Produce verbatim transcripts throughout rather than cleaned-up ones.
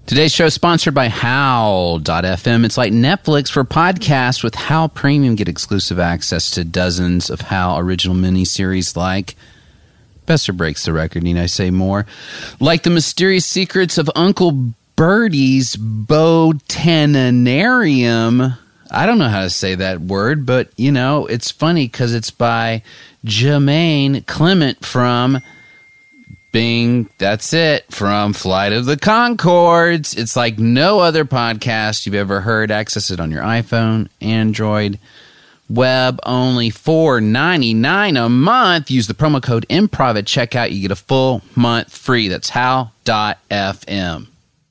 Today's show is sponsored by Howl dot f m. It's like Netflix for podcasts. With Howl Premium, get exclusive access to dozens of Howl original miniseries like Besser Breaks the Record, need I say more? Like The Mysterious Secrets of Uncle Birdie's Botanarium. I don't know how to say that word, but, you know, it's funny because it's by Jermaine Clement from Bing, that's it, from Flight of the Conchords. It's like no other podcast you've ever heard. Access it on your iPhone, Android, web, only four ninety-nine a month. Use the promo code IMPROV at checkout. You get a full month free. That's Howl dot f m.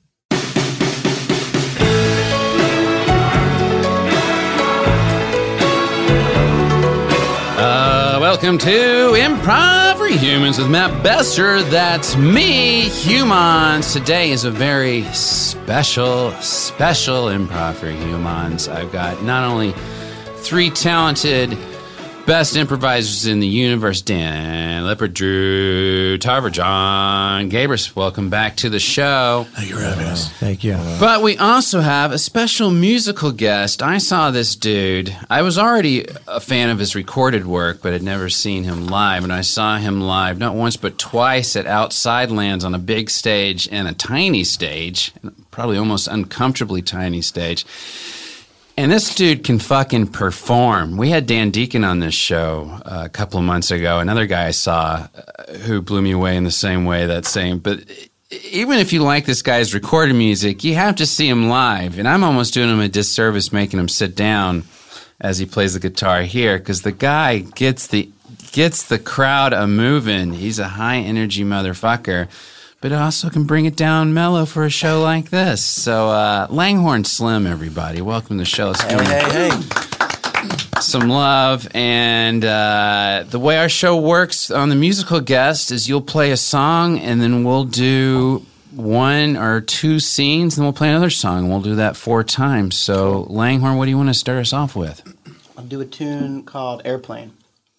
Uh, welcome to Improv for Humans with Matt Besser. That's me, Humans. Today is a very special, special Improv for Humans. I've got not only three talented, best improvisers in the universe, Dan Leopard, Drew Tarver, John Gabris. Welcome back to the show. Thank you for having us. Thank you. But we also have a special musical guest. I saw this dude. I was already a fan of his recorded work, but had never seen him live. And I saw him live not once but twice at Outside Lands on a big stage and a tiny stage, probably almost uncomfortably tiny stage. And this dude can fucking perform. We had Dan Deacon on this show uh, a couple of months ago. Another guy I saw uh, who blew me away in the same way, that same. But even if you like this guy's recorded music, you have to see him live. And I'm almost doing him a disservice making him sit down as he plays the guitar here, because the guy gets the gets the crowd a moving. He's a high energy motherfucker, but also can bring it down mellow for a show like this. So, uh, Langhorne Slim, everybody. Welcome to the show. Let's give Hey, hey, hey. some love. And uh, the way our show works on the musical guest is you'll play a song, and then we'll do one or two scenes, and then we'll play another song. We'll do that four times. So, Langhorne, what do you want to start us off with? I'll do a tune called Airplane.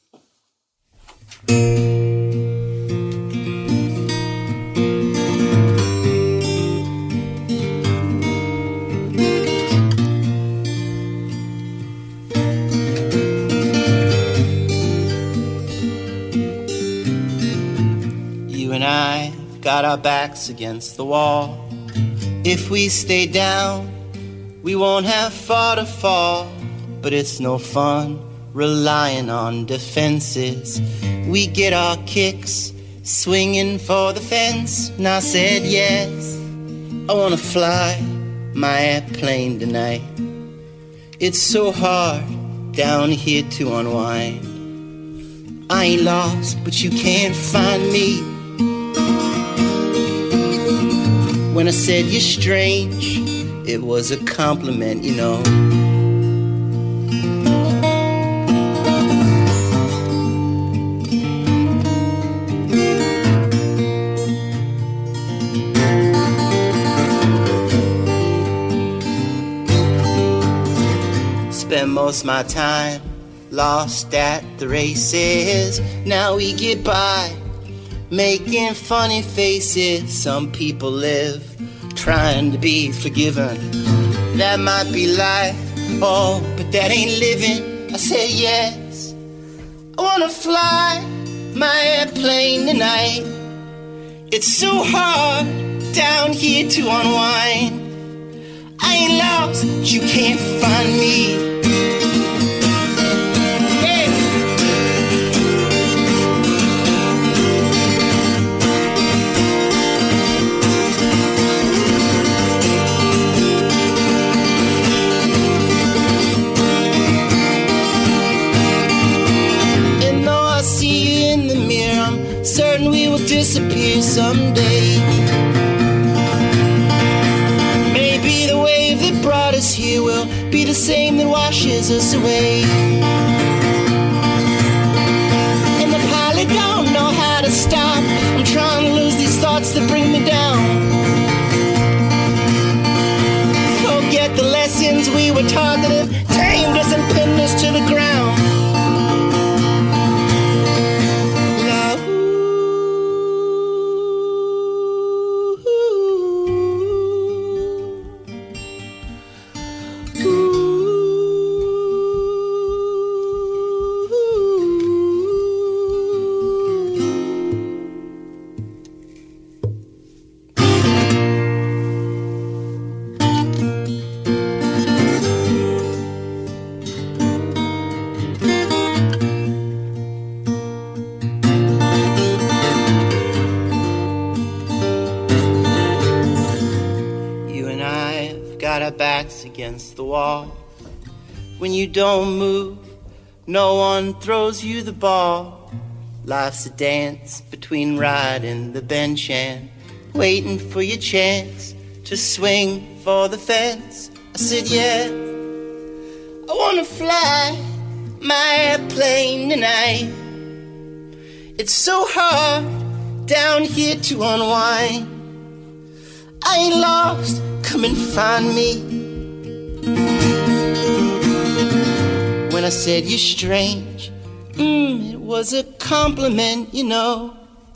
And I got our backs against the wall. If we stay down, we won't have far to fall. But it's no fun relying on defenses. We get our kicks swinging for the fence. And I said yes, I wanna fly my airplane tonight. It's so hard down here to unwind. I ain't lost, but you can't find me. When I said you're strange, it was a compliment, you know. Spend most of my time lost at the races. Now we get by making funny faces. Some people live trying to be forgiven. That might be life, oh, but that ain't living. I said yes, I wanna fly my airplane tonight. It's so hard down here to unwind. I ain't lost, but you can't find me. Certain we will disappear someday. Maybe the wave that brought us here will be the same that washes us away. And the pilot don't know how to stop. I'm trying to lose these thoughts that bring me down. Forget the lessons we were taught that have tamed us and pinned us to the ground. got our backs against the wall. When you don't move, no one throws you the ball. Life's a dance between riding the bench and waiting for your chance to swing for the fence. I said, yeah, I wanna fly my airplane tonight. It's so hard down here to unwind. I ain't lost, come and find me. When I said you're strange, mm, it was a compliment, you know.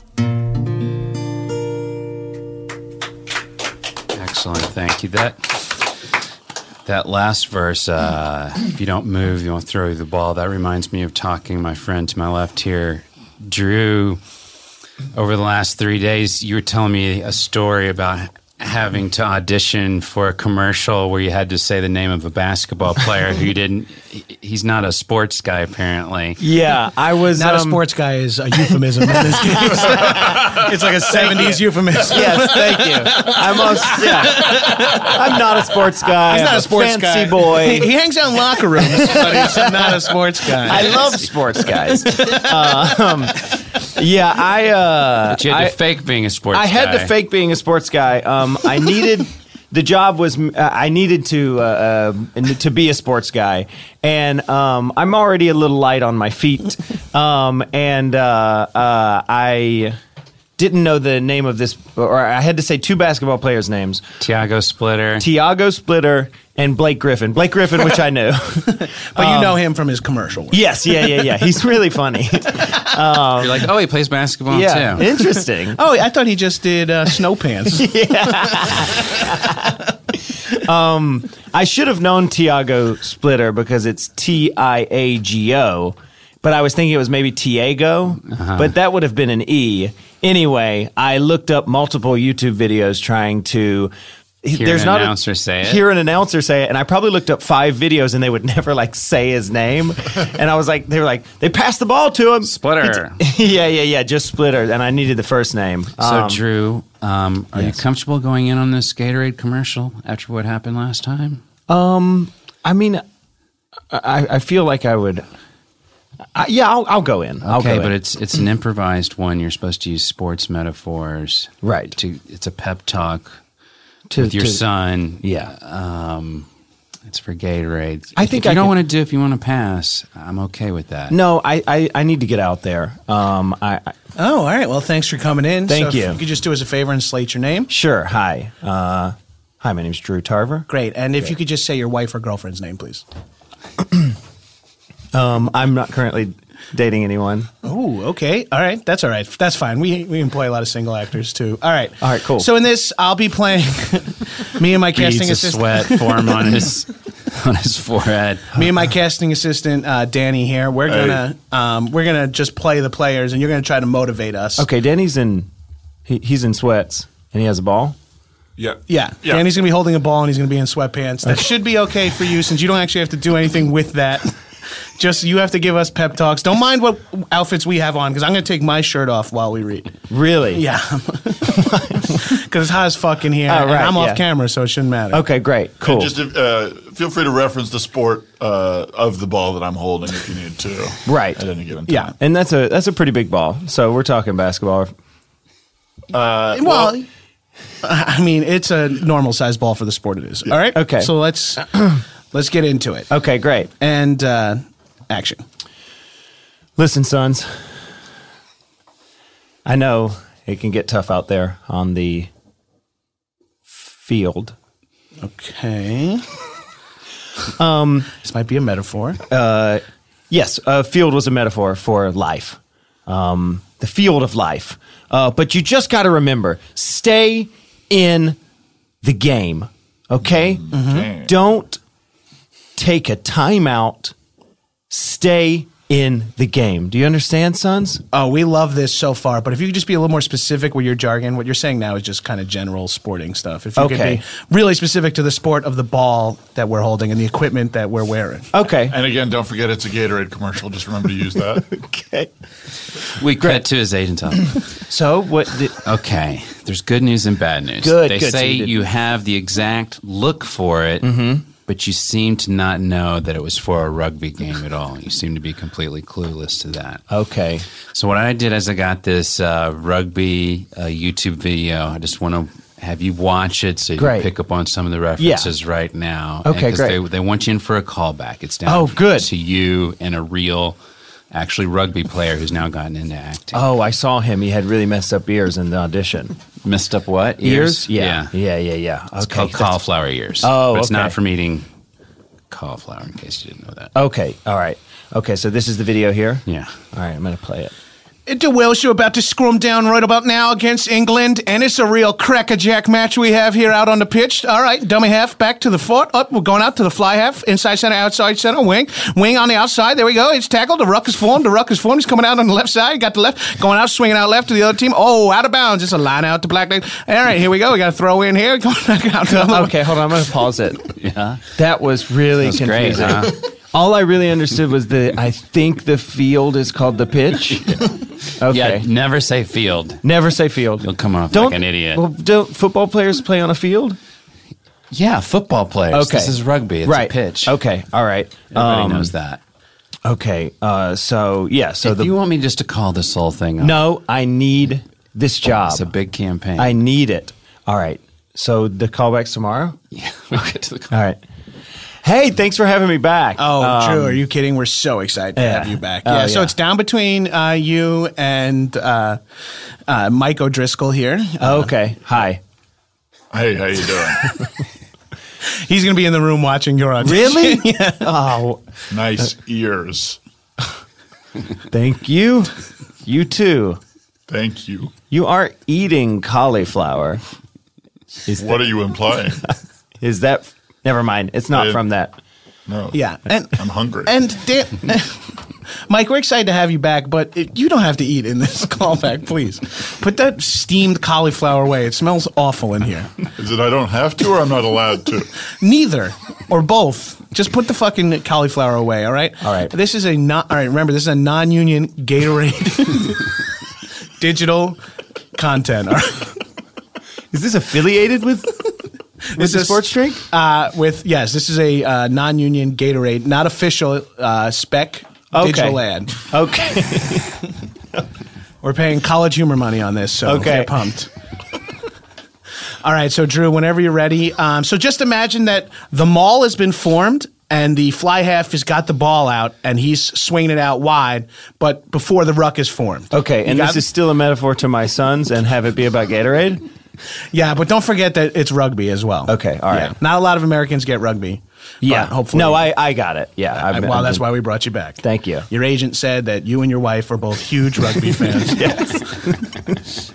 Excellent, thank you. That that last verse, uh, if you don't move, you won't throw you the ball. That reminds me of talking to my friend to my left here, Drew. Over the last three days, you were telling me a story about having to audition for a commercial where you had to say the name of a basketball player who didn't. He's not a sports guy, apparently. Yeah, I was not um, a sports guy is a euphemism in this case. It's like a seventies euphemism. Yes, thank you. I'm also, yeah. I'm not a sports guy. He's not I'm a sports fancy guy. boy. He, he hangs out in locker rooms, but he's not a sports guy. I love sports guys. Uh, um, yeah, I. Uh, But you had to I, fake being a sports I had guy. to fake being a sports guy. Um, I needed the job was uh, I needed to uh, uh, to be a sports guy, and um, I'm already a little light on my feet, um, and uh, uh, I didn't know the name of this, or I had to say two basketball players' names: Tiago Splitter. Tiago Splitter and Blake Griffin. Blake Griffin, which I knew. But you know him from his commercial work. Yes, yeah, yeah, yeah. He's really funny. You're like, oh, he plays basketball Yeah, too. interesting. Oh, I thought he just did uh, snow pants. um, I should have known Tiago Splitter because it's T I A G O, but I was thinking it was maybe Tiago, uh-huh. but that would have been an E. Anyway, I looked up multiple YouTube videos trying to. Hear There's an not announcer a, say it. Hear an announcer say it, and I probably looked up five videos, and they would never like say his name. And I was like, they were like, they passed the ball to him. Splitter. yeah, yeah, yeah, just Splitter, and I needed the first name. So, Um, Drew, um, are yes. you comfortable going in on this Gatorade commercial after what happened last time? Um, I mean, I, I feel like I would. I, yeah, I'll, I'll go in. I'll Okay, go but in. it's it's an improvised one. You're supposed to use sports metaphors, Right. To it's a pep talk To- with your to- son. Yeah. Um, it's for Gatorade. I If- think if you I don't could- want to do. If you want to pass, I'm okay with that. No, I, I, I need to get out there. Um, I, I Oh, all right. Well, thanks for coming in. Thank so if you. You could just do us a favor and slate your name. sure. Hi. Uh, hi. My name's Drew Tarver. Great. And if you could just say your wife or girlfriend's name, please. Um, I'm not currently dating anyone. Oh, okay. All right. That's all right. That's fine. We we employ a lot of single actors too. All right. All right, cool. So in this, I'll be playing me and my casting Beads of assistant. sweat form on his on his forehead. Me and my casting assistant, uh, Danny here. We're gonna um, we're gonna just play the players, and you're gonna try to motivate us. Okay, Danny's in. He, he's in sweats, and he has a ball. Yeah. Yeah. Yeah. Danny's gonna be holding a ball, and he's gonna be in sweatpants. That should be okay for you, since you don't actually have to do anything with that. Just you have to give us pep talks. Don't mind what outfits we have on, because I'm going to take my shirt off while we read. Really? Yeah. Because it's hot as fuck in here. Oh, and right, I'm yeah. off camera, so it shouldn't matter. Okay, great, cool. And just uh, feel free to reference the sport uh, of the ball that I'm holding if you need to. Right. At any given time. Yeah. and that's a that's a pretty big ball. So we're talking basketball. Uh, Well, I mean, it's a normal size ball for the sport it is. All right? Okay. So let's let's get into it. Okay, great. And uh, action. Listen, sons. I know it can get tough out there on the field. Okay. um, this might be a metaphor. Uh, yes, uh, field was a metaphor for life. Um, the field of life. Uh, but you just got to remember, stay in the game, okay? Okay. Don't take a timeout. Stay in the game. Do you understand, sons? Oh, we love this so far, but if you could just be a little more specific with your jargon, what you're saying now is just kind of general sporting stuff. If you Okay. could be really specific to the sport of the ball that we're holding and the equipment that we're wearing. Okay. And again, don't forget it's a Gatorade commercial. Just remember to use that. Okay. We cut to his agent's office. So what? Did, Okay, There's good news and bad news. Good, They good. So say you did- you have the exact look for it, but you seem to not know that it was for a rugby game at all. You seem to be completely clueless to that. Okay. So what I did is I got this uh, rugby uh, YouTube video. I just want to have you watch it so you Great. can pick up on some of the references right now. Okay, And 'cause great. They, they want you in for a callback. It's down Oh, good. to you and a real, actually rugby player who's now gotten into acting. Oh, I saw him. He had really messed up ears in the audition. Messed up what? Ears? Yeah. Yeah, yeah, yeah. yeah. It's Okay. called that's- cauliflower ears. Oh, But it's okay. not from eating cauliflower, in case you didn't know that. Okay. All right. Okay, so this is the video here? Yeah. All right, I'm going to play it. The Welsh are about to scrum down right about now against England, and it's a real crackerjack match we have here out on the pitch. All right, dummy half back to the foot. Up, we're going out to the fly half, inside center, outside center, wing, wing on the outside. There we go. It's tackled. The ruck is formed. The ruck is formed. He's coming out on the left side. Got the left, going out, swinging out left to the other team. Oh, out of bounds. It's a line out to Blackleg. All right, here we go. We got to throw in here. Going back out to the other Okay, hold on. I'm going to pause it. Yeah. That was really That's great, confusing. huh? All I really understood was that I think the field is called the pitch. Okay. Yeah, never say field. Never say field. You'll come off Don't, like an idiot. Well, don't football players play on a field? Yeah, football players. Okay. This is rugby. It's right. a pitch. Okay. All right. Everybody Um, knows that. Okay. Uh, so, yeah. So if the. you want me just to call this whole thing up, No, I need this job. it's a big campaign. I need it. All right. So the callback's tomorrow? yeah, we'll get to the call. All right. Hey, thanks for having me back. Oh, Um, Drew, are you kidding? We're so excited to yeah. have you back. Oh, Yeah, so yeah. it's down between uh, you and uh, uh, Mike O'Driscoll here. Uh, Okay. Hi. Hey, how you doing? he's going to be in the room watching your audition. Really? yeah. Oh, Nice ears. thank you. You too. Thank you. You are eating cauliflower. Is What are you implying? Is that? Never mind. It's not I- from that. No. Yeah, and I'm hungry. and Dan, Mike, we're excited to have you back, but it, you don't have to eat in this callback, please. Put that steamed cauliflower away. It smells awful in here. Is it I don't have to or I'm not allowed to? Neither or both. Just put the fucking cauliflower away. All right. All right. This is a not. All right. Remember, this is a non-union Gatorade digital content. All right. Is this affiliated with with the is- sports drink? Uh, with yes, this is a uh, non-union Gatorade, not official uh, spec Okay. digital ad. Okay. We're paying College Humor money on this, so Okay. get pumped. All right, so Drew, whenever you're ready. Um, so just imagine that the maul has been formed and the fly half has got the ball out and he's swinging it out wide, but before the ruck is formed. Okay, You and got this it? is still a metaphor to my sons, and have it be about Gatorade. Yeah, but don't forget that it's rugby as well. Okay, all right. Not a lot of Americans get rugby. Yeah, but hopefully. No, I, I got it. Yeah, I- I've been- well, I've that's been- why we brought you back. Thank you. Your agent said that you and your wife are both huge rugby fans. Yes.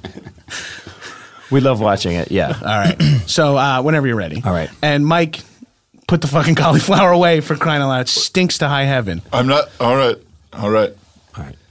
We love watching it. Yeah. All right. So uh, whenever you're ready. All right. And Mike, put the fucking cauliflower away for crying out loud. It stinks to high heaven. I'm not. All right. All right. All right.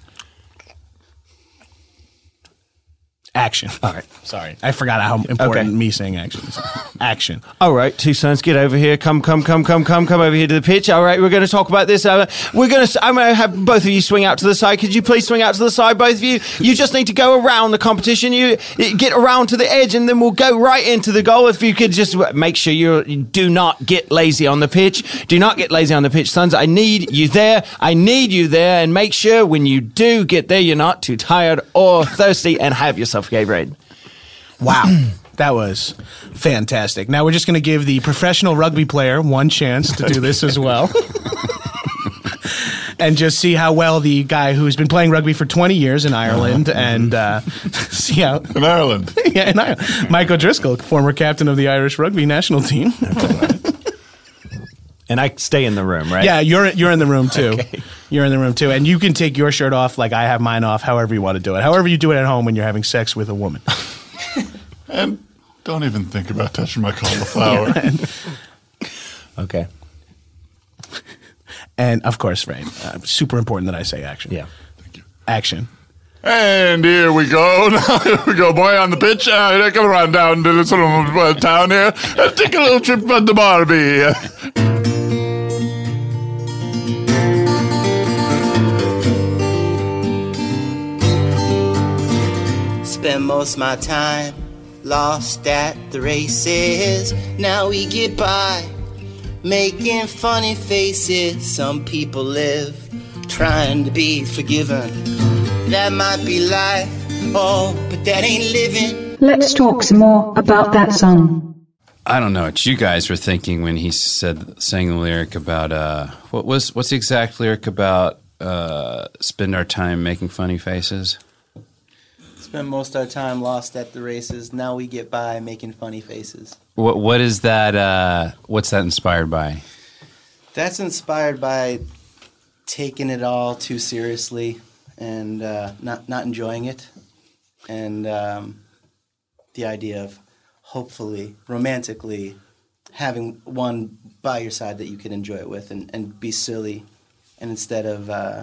Action. All right. Sorry. I forgot how important Okay. me saying action is. Action. All right, two sons, get over here. Come, come, come, come, come, come over here to the pitch. All right, we're going to talk about this. Uh, we're going to. I'm going to have both of you swing out to the side. Could you please swing out to the side, both of you? You just need to go around the competition. You you get around to the edge, and then we'll go right into the goal. If you could just make sure you do not get lazy on the pitch. Do not get lazy on the pitch, sons. I need you there. I need you there, and make sure when you do get there, you're not too tired or thirsty, and have yourself a Gatorade. Wow. That was fantastic. Now we're just going to give the professional rugby player one chance to do this as well. And just see how well the guy who's been playing rugby for twenty years in Ireland and uh, see how. In Ireland. Yeah, in Ireland. Mike O'Driscoll, former captain of the Irish rugby national team. And I stay in the room, right? Yeah, you're you're in the room too. Okay. You're in the room too, and you can take your shirt off like I have mine off. However you want to do it. However you do it at home when you're having sex with a woman. And don't even think about touching my cauliflower. Okay. And of course, right, uh, super important that I say action. Yeah. Action. And here we go. Now here we go, boy, on the pitch. Uh, come around down to this little uh, town here. Uh, take a little trip on the Barbie. Spend most my time lost at the races. Now we get by, making funny faces. Some people live trying to be forgiven. That might be life, oh, but that ain't living. Let's talk some more about that song. I don't know what you guys were thinking when he said, sang the lyric about, uh, what was, what's the exact lyric about, uh, spend our time making funny faces? Spend most of our time lost at the races. Now we get by making funny faces. What, what is that, uh, what's that inspired by? That's inspired by taking it all too seriously and uh, not, not enjoying it. And um, the idea of hopefully, romantically, having one by your side that you can enjoy it with and, and be silly, and instead of, uh,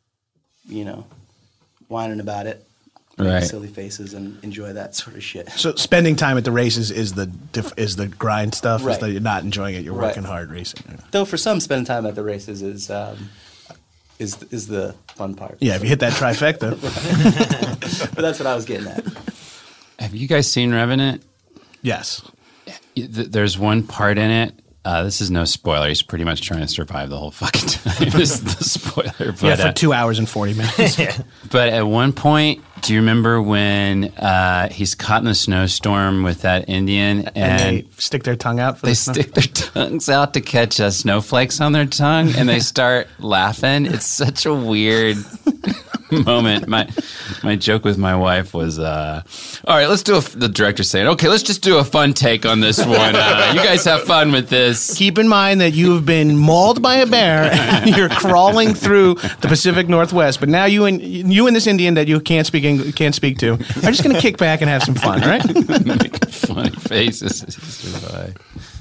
you know, whining about it, make right. silly faces and enjoy that sort of shit. So spending time at the races is the diff- is the grind stuff. Right. Is that you're not enjoying it. You're Right. working hard racing. Though for some, spending time at the races is um, is is the fun part. Yeah, if you hit that trifecta. But that's what I was getting at. Have you guys seen Revenant? Yes. There's one part in it. Uh, this is no spoiler. He's pretty much trying to survive the whole fucking time. This is the spoiler. But, Yeah, for uh, two hours and forty minutes. but at one point, do you remember when uh, he's caught in a snowstorm with that Indian and, and, they stick their tongue out for they the snow? stick their tongues out to catch uh, snowflakes on their tongue and they start laughing? It's such a weird moment. My my joke with my wife was, uh, all right, let's do a, the director saying, okay, let's just do a fun take on this one. Uh, you guys have fun with this. Keep in mind that you have been mauled by a bear and you're crawling through the Pacific Northwest. But now you and you and this Indian that you can't speak Eng- can't speak to are just going to kick back and have some fun, all right? Making funny faces as you survive.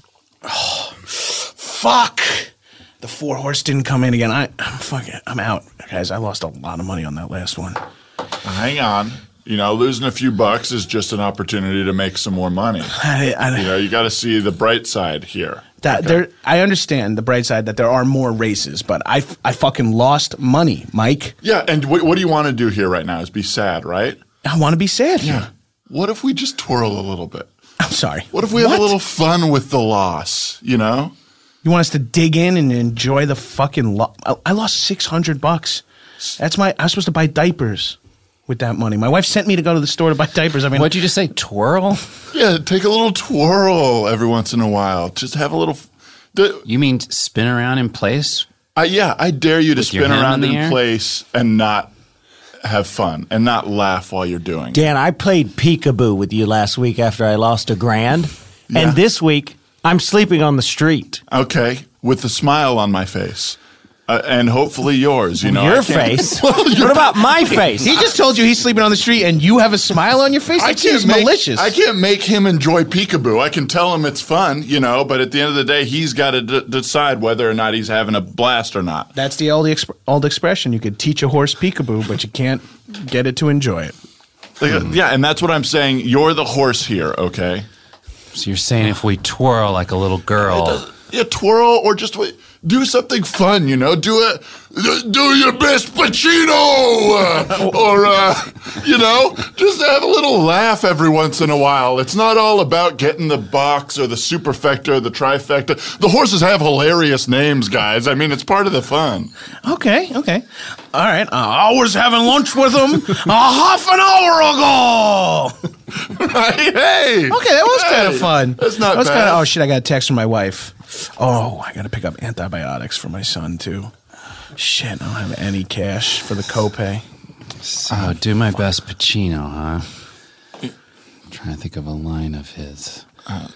Oh, fuck. The four horse didn't come in again. I, I'm fucking, I'm out, guys. I lost a lot of money on that last one. Hang on. You know, losing a few bucks is just an opportunity to make some more money. I, I, You know, you got to see the bright side here. that there, I understand the bright side that there are more races, but I, I fucking lost money, Mike. Yeah, and what, what do you want to do here right now is be sad, right? I want to be sad. Yeah. What if we just twirl a little bit? I'm sorry. What if we have a little fun with the loss, you know? You want us to dig in and enjoy the fucking lo- I, I lost six hundred bucks. That's my, I was supposed to buy diapers with that money. My wife sent me to go to the store to buy diapers. I mean, What'd you just say, twirl? Yeah, take a little twirl every once in a while. Just have a little. f- The, You mean spin around in place? I, yeah, I dare you to With your spin hand around in in, the air? place and not have fun and not laugh while you're doing it. Dan, I played peekaboo with you last week after I lost a grand. Yeah. And this week, I'm sleeping on the street. Okay, with a smile on my face. Uh, and hopefully yours, you know. Your I can't- face? Well, What about my face? he just told you he's sleeping on the street and you have a smile on your face? I That seems can't make, malicious. I can't make him enjoy peekaboo. I can tell him it's fun, you know, but at the end of the day, he's got to d- decide whether or not he's having a blast or not. That's the old, exp- old expression. You could teach a horse peekaboo, but you can't get it to enjoy it. Like, Yeah, and that's what I'm saying. You're the horse here, okay? So you're saying if we twirl like a little girl. Yeah, twirl or just wait, do something fun, you know. Do it. Do your best Pacino, uh, or uh, you know, just have a little laugh every once in a while. It's not all about getting the box or the superfecta or the trifecta. The horses have hilarious names, guys. I mean, it's part of the fun. Okay, okay. All right. Uh, I was having lunch with him a half an hour ago. Right? Hey. Okay, that was kind of Hey, fun. That's not that was bad. Kinda, oh shit! I got a text from my wife. Oh, I got to pick up antibiotics for my son too. Shit, I don't have any cash for the copay. Oh, do my best Pacino, huh? I'm trying to think of a line of his. Uh,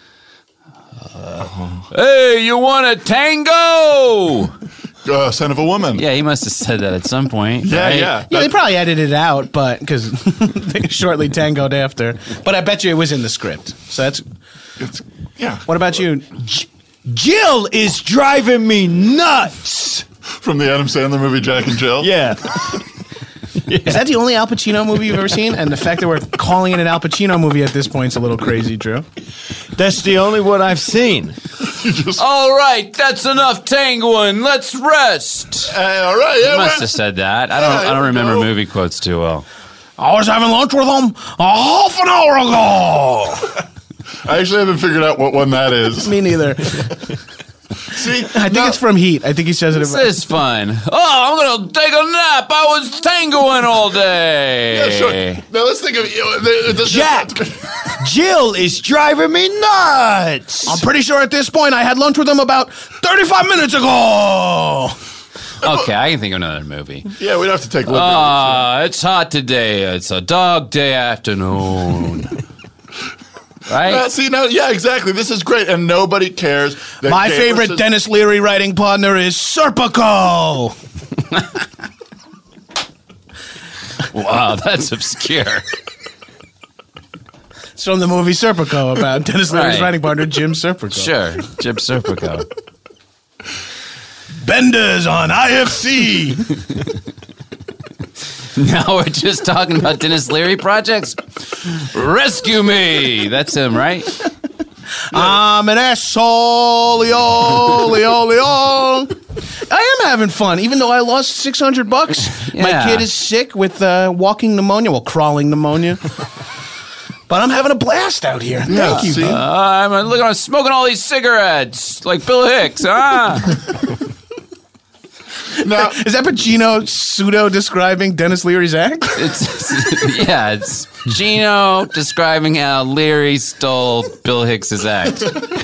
hey, you want a tango? Uh, son of a woman. Yeah, he must have said that at some point. Yeah, right? yeah. Yeah, they probably edited it out, but because they shortly tangoed after. But I bet you it was in the script. So that's. It's, yeah. What about you? Jill is driving me nuts. From the Adam Sandler movie Jack and Jill? Yeah. Is that the only Al Pacino movie you've ever seen? And the fact that we're calling it an Al Pacino movie at this point is a little crazy, Drew. That's the only one I've seen. All right, that's enough tangoing. Let's rest. Hey, all right. He Yeah, must well- have said that. I don't. Yeah, I don't here we remember go. movie quotes too well. I was having lunch with him a half an hour ago. I actually haven't figured out what one that is. Me neither. See, I think now- it's from Heat. I think he says it. This About- is fun. Oh, I'm going to take a nap. I was tangoing all day. Yeah, sure. Now let's think of you know, the, the, Jack, Jill is driving me nuts. I'm pretty sure at this point I had lunch with him about thirty-five minutes ago. Okay, I can think of another movie. Yeah, we'd have to take a look. Ah, it's hot today. It's a dog day afternoon. Right? Uh, see, now, yeah, exactly. This is great, and nobody cares. that My Gamer favorite says- Dennis Leary writing partner is Serpico. Wow, that's obscure. It's from the movie Serpico about Dennis Leary's Right. writing partner Jim Serpico. Sure, Jim Serpico. Benders on I F C. Now we're just talking about Dennis Leary projects. Rescue me. That's him, right? I'm an asshole. Leo, Leo, Leo. I am having fun, even though I lost six hundred bucks. My Yeah. kid is sick with uh, walking pneumonia, well, crawling pneumonia. But I'm having a blast out here. Yeah, Thank you. see? Uh, I'm looking. I'm smoking all these cigarettes like Bill Hicks. Ah, Now, Is that Pacino pseudo describing Dennis Leary's act? it's yeah. It's Gino describing how Leary stole Bill Hicks's act.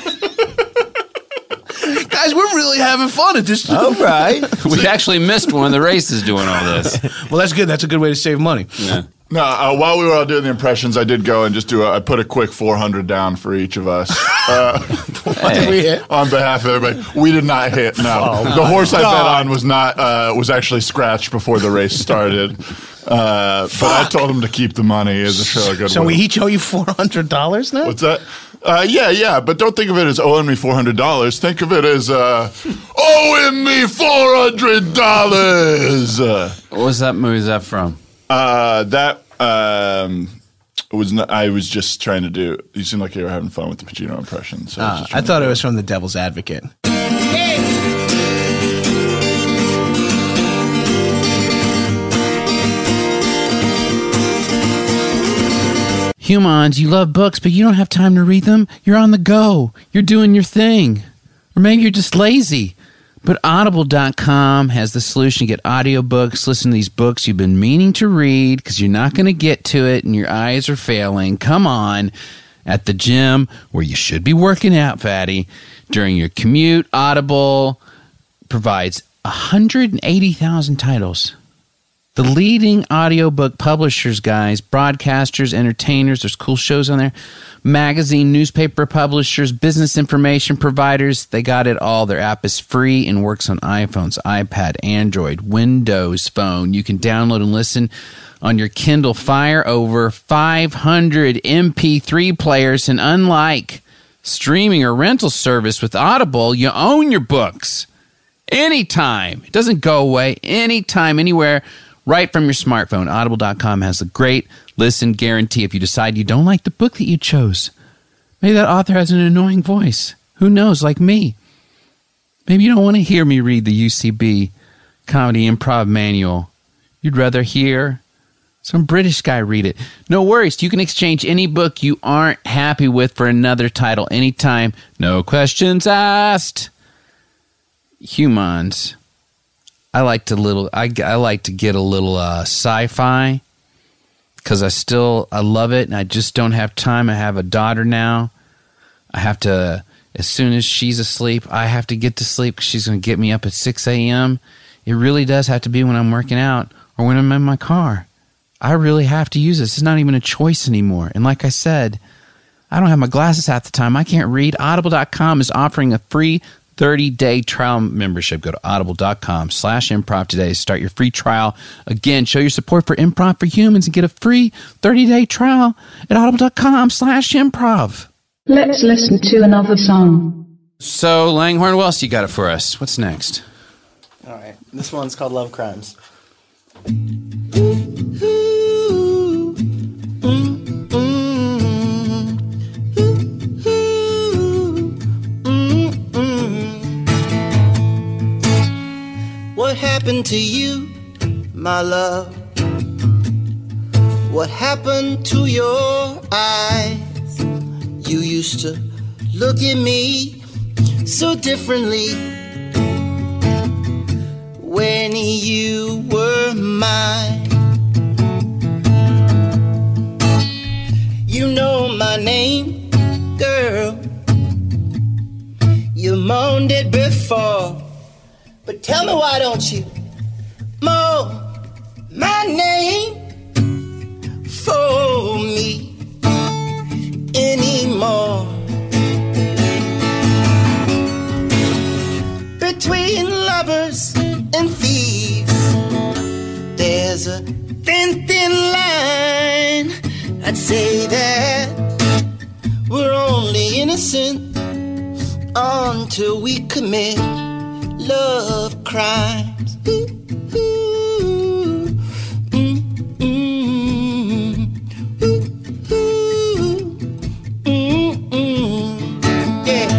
Guys, we're really having fun at this. All right. We actually missed one of the races doing all this. Well, that's good. That's a good way to save money. Yeah. no, uh, while we were all doing the impressions, I did go and just do a, I put a quick four hundred down for each of us. Uh, Did we hit? on behalf of everybody. We did not hit, no. the horse I bet on was not, uh, was actually scratched before the race started. Uh, but I told him to keep the money as a show of goodwill. So we each owe you four hundred dollars now? What's that? Uh, yeah, yeah, but don't think of it as owing me four hundred dollars. Think of it as uh, owing me four hundred dollars. Uh, What was that movie? Is that from? uh, that um, was not, I was just trying to do. You seem like you were having fun with the Pacino impression. So I, was Uh, just I trying to thought do it was from The Devil's Advocate. Humans, you love books, but you don't have time to read them. You're on the go. You're doing your thing. Or maybe you're just lazy. But audible dot com has the solution to get audiobooks. Listen to these books you've been meaning to read because you're not going to get to it and your eyes are failing. Come on. At the gym where you should be working out, fatty. During your commute, Audible provides one hundred eighty thousand titles. The leading audiobook publishers, guys, broadcasters, entertainers, there's cool shows on there, magazine, newspaper publishers, business information providers, they got it all. Their app is free and works on iPhones, iPad, Android, Windows Phone. You can download and listen on your Kindle Fire. Over five hundred M P three players, and unlike streaming or rental service with Audible, you own your books anytime. It doesn't go away anytime, anywhere. Right from your smartphone. Audible dot com has a great listen guarantee. If you decide you don't like the book that you chose, maybe that author has an annoying voice. Who knows, like me. Maybe you don't want to hear me read the U C B Comedy Improv Manual. You'd rather hear some British guy read it. No worries. You can exchange any book you aren't happy with for another title anytime. No questions asked. Humans. I like to little. I, I like to get a little uh, sci-fi because I still I love it, and I just don't have time. I have a daughter now. I have to as soon as she's asleep. I have to get to sleep because she's going to get me up at six a.m. It really does have to be when I'm working out or when I'm in my car. I really have to use this. It's not even a choice anymore. And like I said, I don't have my glasses half the time. I can't read. Audible dot com is offering a free thirty-day trial membership. Go to audible dot com slash improv today to start your free trial. Again, show your support for Improv for Humans and get a free thirty-day trial at audible dot com slash improv. Let's listen to another song. So, Langhorne, what else you got it for us? What's next? All right. This one's called Love Crimes. What happened to you, my love? What happened to your eyes? You used to look at me so differently when you were mine. You know my name, girl. You moaned it before, but tell me why don't you moan my name for me anymore? Between lovers and thieves, there's a thin, thin line. I'd say that we're only innocent until we commit love crimes. Ooh, ooh, mm, mm, ooh, ooh, mm, mm, yeah.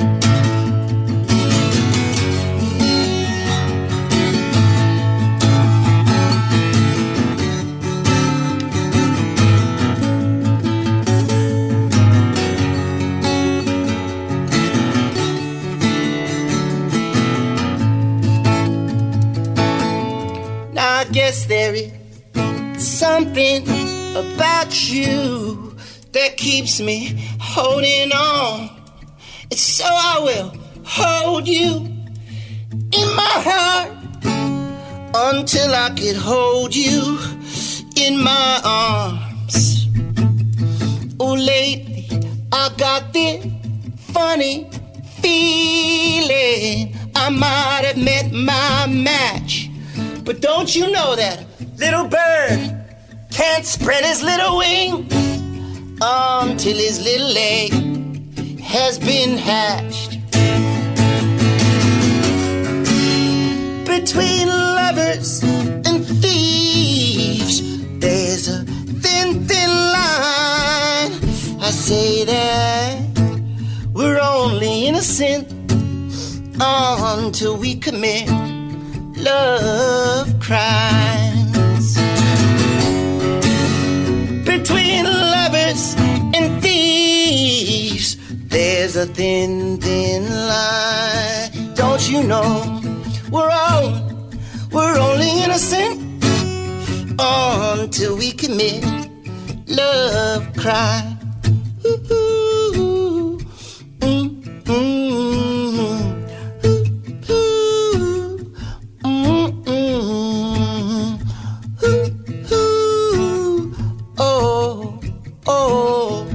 I guess there is something about you that keeps me holding on. And so I will hold you in my heart until I could hold you in my arms. Oh, lately I got this funny feeling I might have met my match. But don't you know that little bird can't spread his little wing until his little egg has been hatched? Between lovers and thieves, there's a thin, thin line. I say that we're only innocent until we commit love crimes. Between lovers and thieves, there's a thin, thin line. Don't you know we're all, we're only innocent until we commit love crime. Ooh, mm, mm. Oh,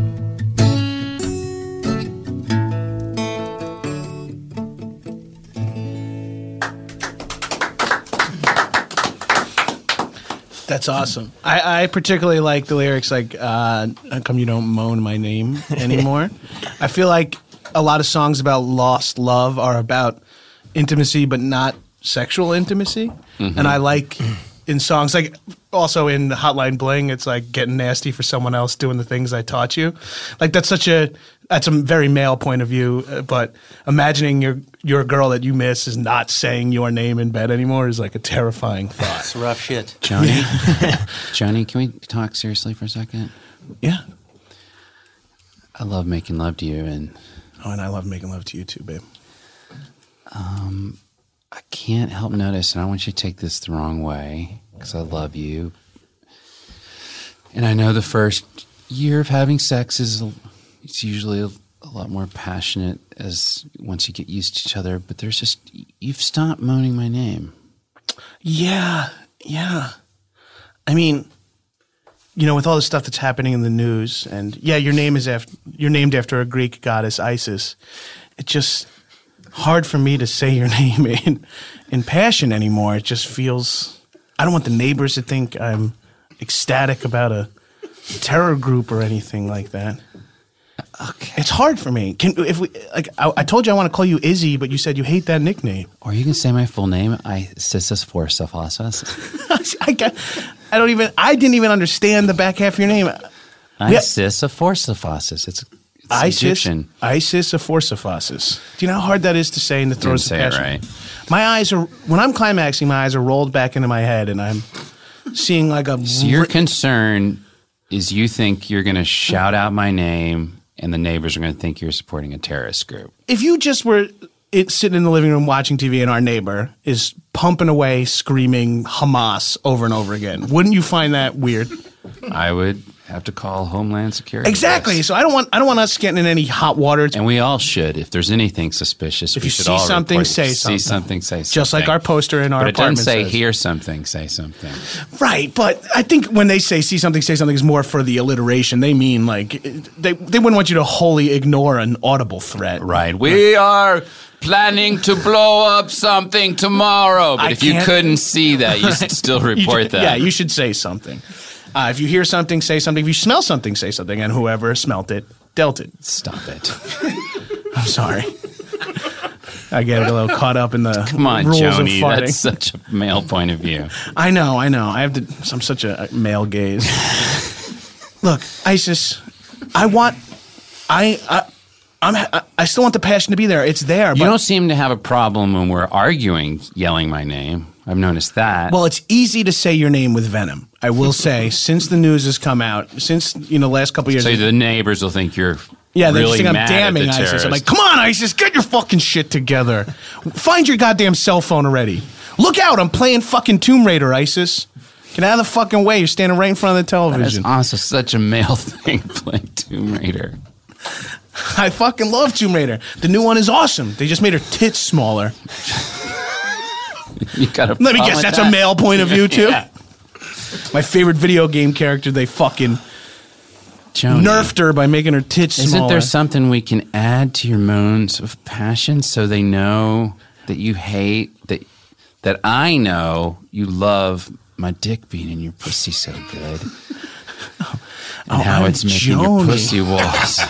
That's awesome. I, I particularly like the lyrics like, uh, how come you don't moan my name anymore? I feel like a lot of songs about lost love are about intimacy, but not sexual intimacy. Mm-hmm. And I like in songs like also in Hotline Bling, it's like getting nasty for someone else doing the things I taught you. Like that's such a that's a very male point of view. Uh, but imagining your your girl that you miss is not saying your name in bed anymore is like a terrifying thought. It's rough shit. Johnny, Johnny, can we talk seriously for a second? Yeah. I love making love to you, and oh, and I love making love to you too, babe. Um, I can't help notice, and I want you to take this the wrong way, because I love you. And I know the first year of having sex is it's usually a, a lot more passionate as once you get used to each other, but there's just, you've stopped moaning my name. Yeah, yeah. I mean, you know, with all the stuff that's happening in the news, and yeah, your name is after, you're named after a Greek goddess, Isis. It's just hard for me to say your name in in passion anymore. It just feels, I don't want the neighbors to think I'm ecstatic about a terror group or anything like that. Okay. It's hard for me. Can if we like? I, I told you I want to call you Izzy, but you said you hate that nickname. Or you can say my full name. Isis Forsaphosphos. I got. I don't even. I didn't even understand the back half of your name. Isis Forsaphosphos. It's, it's Isis. Egyptian. Isis Forsaphosphos. Do you know how hard that is to say in the throes of Didn't passion? say it right. My eyes are when I'm climaxing. My eyes are rolled back into my head, and I'm seeing like a. So you're concerned is you think you're going to shout out my name and the neighbors are going to think you're supporting a terrorist group. If you just were it, sitting in the living room watching T V and our neighbor is pumping away, screaming Hamas over and over again, wouldn't you find that weird? I would have to call Homeland Security. Exactly. Yes. So I don't want I don't want us getting in any hot water. It's, And we all should. If there's anything suspicious, If we you should see all something, report- say see something. something, say something. just like our poster in our But it doesn't apartment say says. hear something, say something. Right, but I think when they say see something, say something is more for the alliteration. They mean like they they wouldn't want you to wholly ignore an audible threat. Right. We are planning to blow up something tomorrow. But I if you can't- couldn't see that, you should still You report should- that. Yeah, you should say something. Uh, if you hear something, say something. If you smell something, say something. And whoever smelt it, dealt it. Stop it. I'm sorry. I get a little caught up in the Come on, rules Joni. of farting. That's such a male point of view. I know, I know. I have to. I'm such a male gaze. Look, ISIS. I want. I. I I'm. I- I still want the passion to be there. It's there. You But, don't seem to have a problem when we're arguing, yelling my name. I've noticed that. well, it's easy to say your name with venom. I will say, since the news has come out, since you know, last couple of years. so the neighbors will think you're Yeah, they really just think I'm mad damning at the ISIS. I'm terrorists. like, come on, ISIS, get your fucking shit together. Find your goddamn cell phone already. Look out, I'm playing fucking Tomb Raider, ISIS. Get out of the fucking way. You're standing right in front of the That's television. also such a male thing, playing Tomb Raider. I fucking love Tomb Raider. The new one is awesome. They just made her tits smaller. You got a Let me problem guess, with that's that? a male point of view, too? Yeah. My favorite video game character, they fucking Joni, nerfed her by making her tits Isn't smaller. there something we can add to your moans of passion so they know that you hate, that that I know you love my dick being in your pussy so good? And Oh, how I'm it's making Joni. your pussy walls.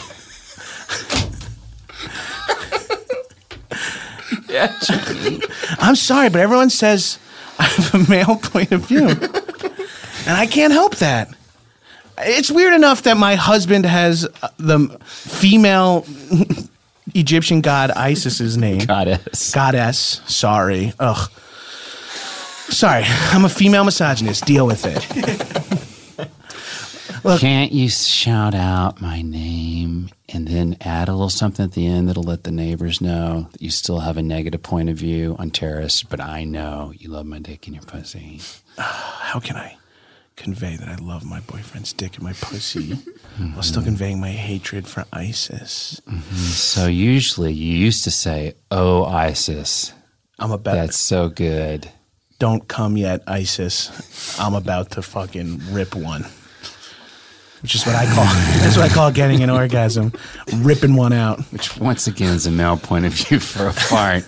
Yeah, Joni. I'm sorry, but everyone says I have a male point of view. And I can't help that. It's weird enough that my husband has uh, the female Egyptian god Isis's name. Goddess. Goddess. Sorry. Ugh. Sorry. I'm a female misogynist. Deal with it. Look, Can't you shout out my name and then add a little something at the end that'll let the neighbors know that you still have a negative point of view on terrorists, but I know you love my dick in your pussy. how can I convey that I love my boyfriend's dick in my pussy while still conveying my hatred for ISIS? So usually you used to say, "Oh, ISIS, I'm about that's so good." don't come yet, ISIS. I'm about to fucking rip one. Which is what I call that's what I call getting an orgasm. Ripping one out. Which once again is a male point of view for a fart.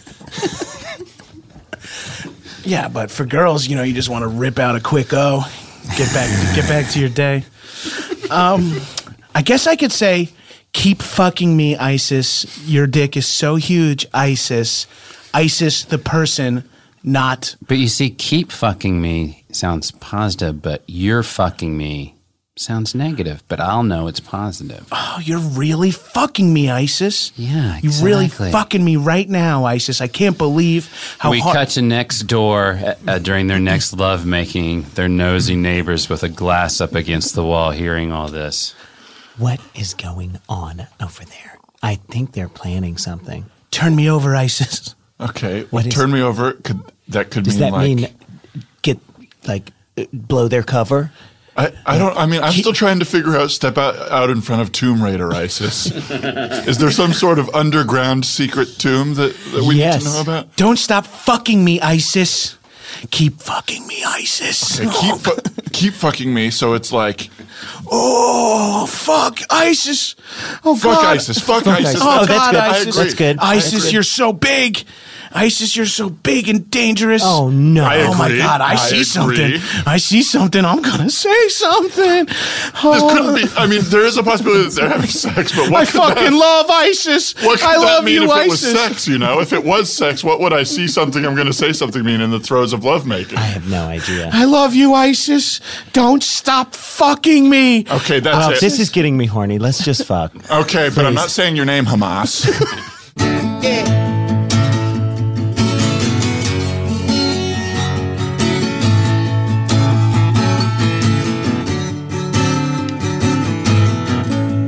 Yeah, but for girls, you know, you just want to rip out a quick O. Get back get back to your day. Um I guess I could say, keep fucking me, ISIS. Your dick is so huge, ISIS. ISIS the person, not But you see, keep fucking me sounds positive, but you're fucking me sounds negative, but I'll know it's positive. oh, you're really fucking me, ISIS. Yeah, You really exactly. fucking me right now, ISIS. I can't believe how we hard. cut to next door uh, during their next lovemaking, their nosy neighbors with a glass up against the wall hearing all this. What is going on over there? I think they're planning something. Turn me over, ISIS. Okay, What is- turn me over. Could that could Does mean that like mean get like uh, blow their cover? I, I don't. I mean, I'm still trying to figure out. Step out out in front of Tomb Raider, ISIS. Is there some sort of underground secret tomb that, that we Yes. need to know about? Don't stop fucking me, ISIS. Keep fucking me, ISIS. Okay, keep fu- keep fucking me. So it's like Oh, fuck, ISIS. Oh, fuck God. ISIS. Fuck, ISIS. Oh, Oh, that's God, good. ISIS. I That's good. ISIS, you're so big. ISIS, you're so big and dangerous. Oh no! I Oh my agree. God! I, I see agree. something. I see something. I'm gonna say something. This Oh, couldn't be. I mean, there is a possibility that they're having sex, but what I could fucking that, love ISIS. what could I that love mean you, if it ISIS. was sex? You know, if it was sex, what would I see something? I'm going to say something mean in the throes of lovemaking. I have no idea. I love you, ISIS. Don't stop fucking me. Okay, that's Oh, it. this is getting me horny. Let's just fuck. okay, but I'm Please. not saying your name, Hamas. Yeah.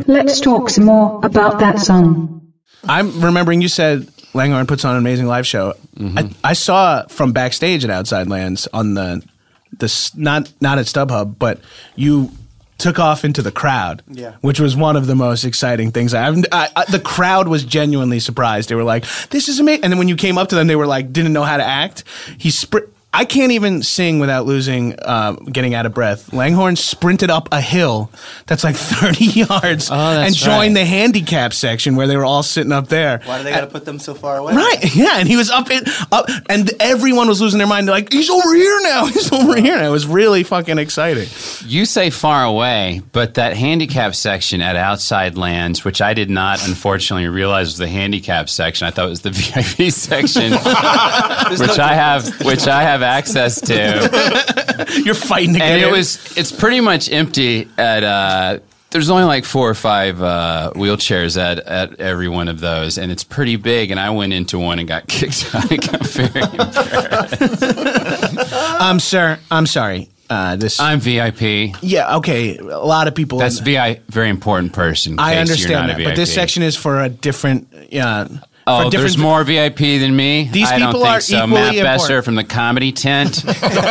Let's talk some more about that song. I'm remembering you said Langhorne puts on an amazing live show. Mm-hmm. I, I saw from backstage at Outside Lands on the the s- not not at StubHub, but you took off into the crowd, Yeah. which was one of the most exciting things. I, I, I the crowd was genuinely surprised. They were like, "This is amazing!" And then when you came up to them, they were like, didn't know how to act. He spr- I can't even sing without losing, uh, getting out of breath. Langhorne sprinted up a hill that's like thirty yards Oh, that's and joined right. the handicap section where they were all sitting up there. Why do they got to put them so far away? Right, yeah, and he was up in, up, and everyone was losing their mind. They're like, he's over here now, he's over here now. It was really fucking exciting. You say far away, but that handicap section at Outside Lands, which I did not unfortunately realize was the handicap section. I thought it was the V I P section, which I have, which I have access to. You're fighting to get And it in. was, it's pretty much empty at, uh, there's only like four or five uh, wheelchairs at, at every one of those, and it's pretty big. And I went into one and got kicked out. I got very embarrassed. Um, sir, I'm sorry. Uh, this, I'm V I P. yeah, okay. A lot of people. That's V I very important person. in I case understand you're not that, a V I P. but this section is for a different. Yeah. Oh, for there's different, more V I P than me? These I don't people think are so. equally Matt Besser important. from the Comedy Tent.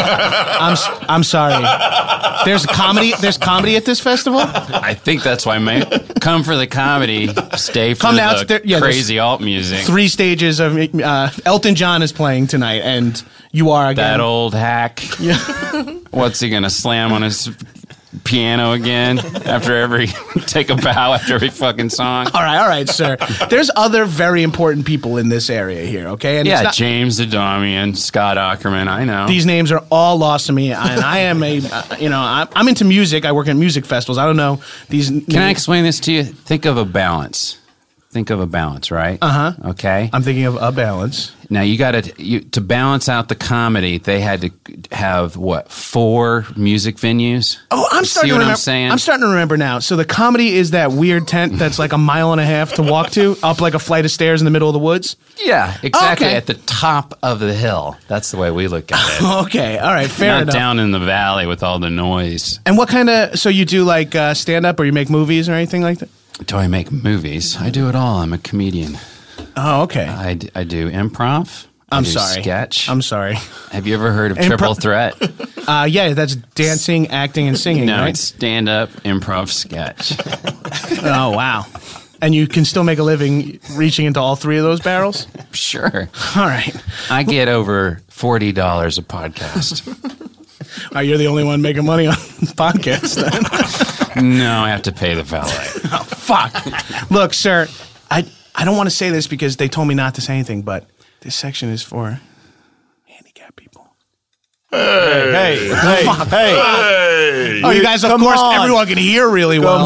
I'm s- I'm sorry. There's comedy. There's comedy at this festival. I think that's why I come for the comedy, stay for Come the out there- yeah, there's crazy alt music. Three stages of uh, Elton John is playing tonight, and you are again. That old hack. Yeah. What's he going to slam on his piano again after every take a bow after every fucking song? All right, all right, sir. There's other very important people in this area here, okay? And Yeah, it's not, James Adamian, Scott Ackerman, I know. these names are all lost to me, and I am a, uh, you know, I'm, I'm into music. I work at music festivals. I don't know these. Can I explain this to you? Think of a balance. Think of a balance, right? Uh-huh. Okay. I'm thinking of a balance. Now you got to you to balance out the comedy. They had to have what four music venues? Oh, I'm You starting see to what remember. I'm saying? I'm starting to remember now. So the comedy is that weird tent that's like a mile and a half to walk to, up like a flight of stairs in the middle of the woods. Yeah, exactly. Okay. At the top of the hill. That's the way we look at it. Okay, all right, fair Not enough. down in the valley with all the noise. And what kind of? So you do like uh, stand up, or you make movies or anything like that? Do I make movies? I do it all. I'm a comedian. Oh, okay. I, d- I do improv. I I'm do sorry. Sketch. I'm sorry. Have you ever heard of Impro- Triple Threat? Uh, yeah, that's dancing, acting, and singing, No, right? it's stand up, improv, sketch. Oh, wow. And you can still make a living reaching into all three of those barrels? Sure. All right. I get over forty dollars a podcast. Oh, you're the only one making money on podcasts then. No, I have to pay the valet. Oh, fuck. Look, sir, I, I don't want to say this because they told me not to say anything, but this section is for handicapped people. Hey, Hey, hey, hey. hey. Oh, you guys, of Come course, on. everyone can hear really well.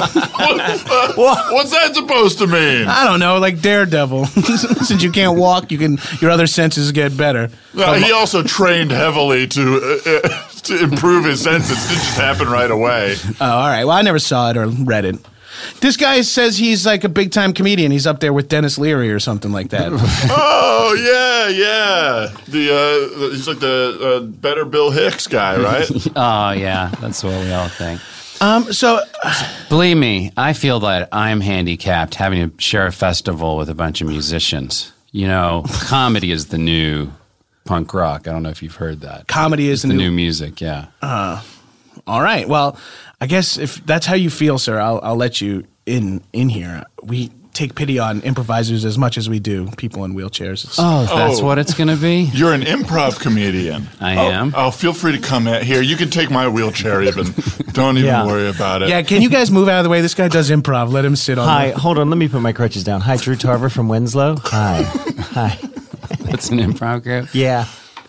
What's that supposed to mean? I don't know, like Daredevil. Since you can't walk, you can your other senses get better. Well, he also trained heavily to uh, uh, to improve his senses. It didn't just happen right away. Oh, all right. Well, I never saw it or read it. This guy says he's like a big time comedian. He's up there with Dennis Leary or something like that. Oh yeah, yeah. The uh, he's like the uh, better Bill Hicks guy, right? Oh, yeah. That's what we all think. um. So, Believe me, I feel that I'm handicapped having to share a festival with a bunch of musicians. You know, comedy is the new punk rock. I don't know if you've heard that. comedy is the the new new. music, yeah. All right. Well, I guess if that's how you feel, sir, I'll I'll let you in in here. We take pity on improvisers as much as we do people in wheelchairs. It's, Oh, that's Oh. what it's going to be? You're an improv comedian. I oh, am. Oh, feel free to come in here. You can take my wheelchair. Even don't even Yeah. worry about it. yeah. Can you guys move out of the way? This guy does improv. Let him sit on. Hi, the- hold on. Let me put my crutches down. Hi, Drew Tarver from Winslow. Hi. Hi. It's an improv group. Yeah.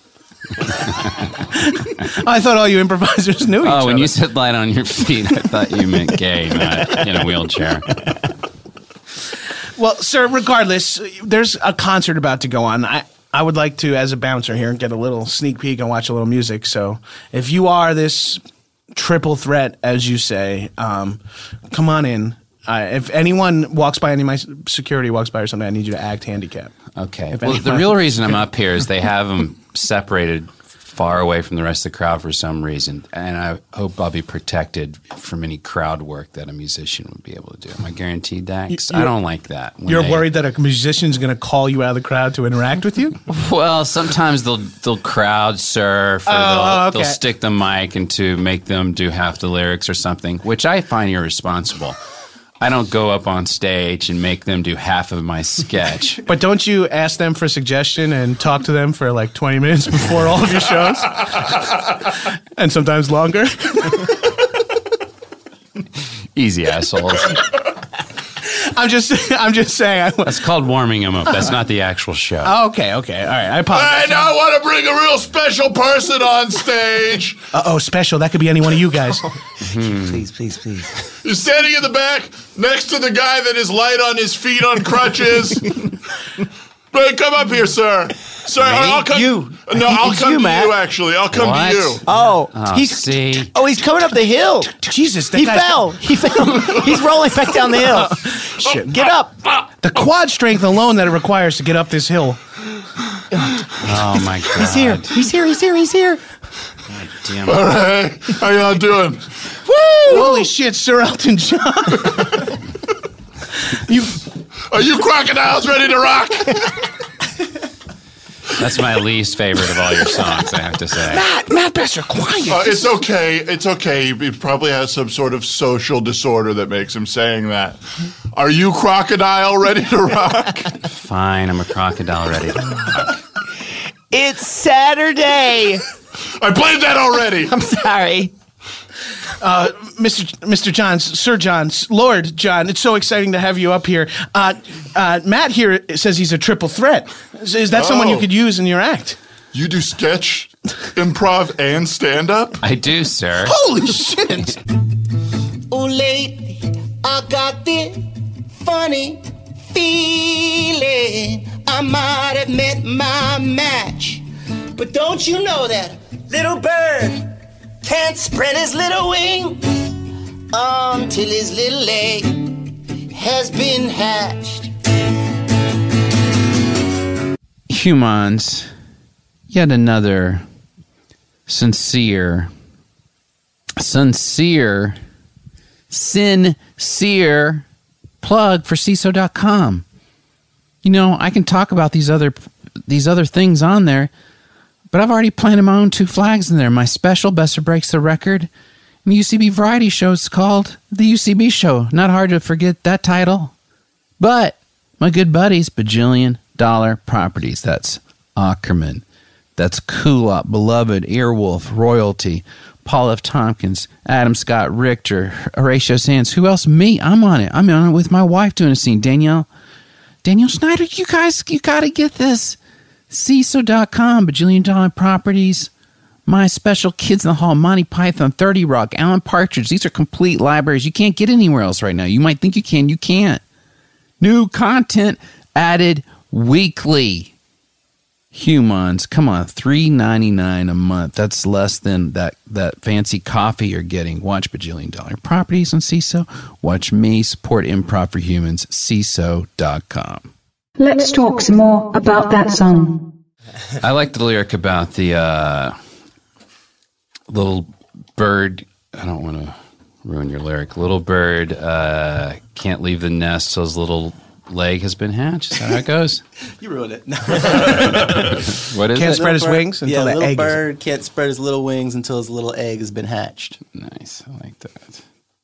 I thought all you improvisers knew each Oh, other. when you said light on your feet, I thought you meant gay, not in a wheelchair. Well, sir, regardless, there's a concert about to go on. I, I would like to, as a bouncer here, get a little sneak peek and watch a little music. So if you are this triple threat, as you say, um, come on in. Uh, if anyone walks by, any of my security walks by or something, I need you to act handicap. Okay. If Well, anyone- the real reason I'm up here is they have them separated far away from the rest of the crowd for some reason. And I hope I'll be protected from any crowd work that a musician would be able to do. Am I guaranteed that? 'Cause I don't like that. when You're they- worried that a musician's going to call you out of the crowd to interact with you? Well, sometimes they'll they'll crowd surf or Oh, they'll, okay. they'll stick the mic and to make them do half the lyrics or something, which I find irresponsible. I don't go up on stage and make them do half of my sketch. But don't you ask them for a suggestion and talk to them for like twenty minutes before all of your shows? And sometimes longer? Easy assholes. I'm just I'm just saying. I, That's called warming them up. That's not the actual show. oh, okay, okay. All right. I apologize. And I want to bring a real special person on stage. Uh-oh, special. That could be any one of you guys. Please, please, please. You're standing in the back next to the guy that is light on his feet on crutches. Right, come up here, sir. Sir, I'll come. You. No, I think I'll it's come you, to Matt. you. Actually, I'll come What? to you. Oh, Oh, he's see? oh he's coming up the hill. Jesus, that He guy's- fell. He fell. He's rolling back down the hill. Shit. Get up. The quad strength alone that it requires to get up this hill. Oh, my God. He's here. He's here. He's here. He's here. Damn. All right, how y'all doing? Woo! Holy shit, Sir Elton John. you Are you crocodiles ready to rock? That's my least favorite of all your songs, I have to say. Matt, Matt Besser, quiet. Uh, it's okay. It's okay. He probably has some sort of social disorder that makes him saying that. Are you crocodile ready to rock? Fine, I'm a crocodile ready to rock. It's Saturday. I played that already. I'm sorry. Uh, Mister Mister Johns, Sir Johns, Lord John, it's so exciting to have you up here. Uh, uh, Matt here says he's a triple threat. Is, is that someone you Oh. could use in your act? You do sketch, improv, and stand up? I do, sir. Holy shit! Oh, lately I got this funny feeling I might have met my match. But don't you know that little bird can't spread his little wing until his little egg has been hatched. Humans, yet another sincere, sincere, sincere plug for C I S O dot com. You know, I can talk about these other these other things on there, but I've already planted my own two flags in there. My special, Besser Breaks the Record, and the U C B variety show is called The U C B Show. Not hard to forget that title. But my good buddies, Bajillion Dollar Properties. That's Ackerman. That's Kulop, Beloved, Earwolf, Royalty, Paul F. Tompkins, Adam Scott Richter, Horatio Sands. Who else? Me. I'm on it. I'm on it with my wife doing a scene. Danielle. Danielle Snyder, you guys, you got to get this. C I S O dot com, Bajillion Dollar Properties, My Special, Kids in the Hall, Monty Python, thirty Rock, Alan Partridge. These are complete libraries you can't get anywhere else right now. You might think you can. You can't. New content added weekly. Humans, come on, three ninety-nine a month. That's less than that, that fancy coffee you're getting. Watch Bajillion Dollar Properties on C I S O. Watch me support Improv for Humans, C I S O dot com. Let's talk some more about that song. I like the lyric about the uh, little bird. I don't want to ruin your lyric. Little bird uh, can't leave the nest till his little leg has been hatched. Is that how it goes? You ruined it. What is Can't it? spread his Little bird- wings until yeah, the little egg is- bird can't spread his little wings until his little egg has been hatched. Nice. I like that.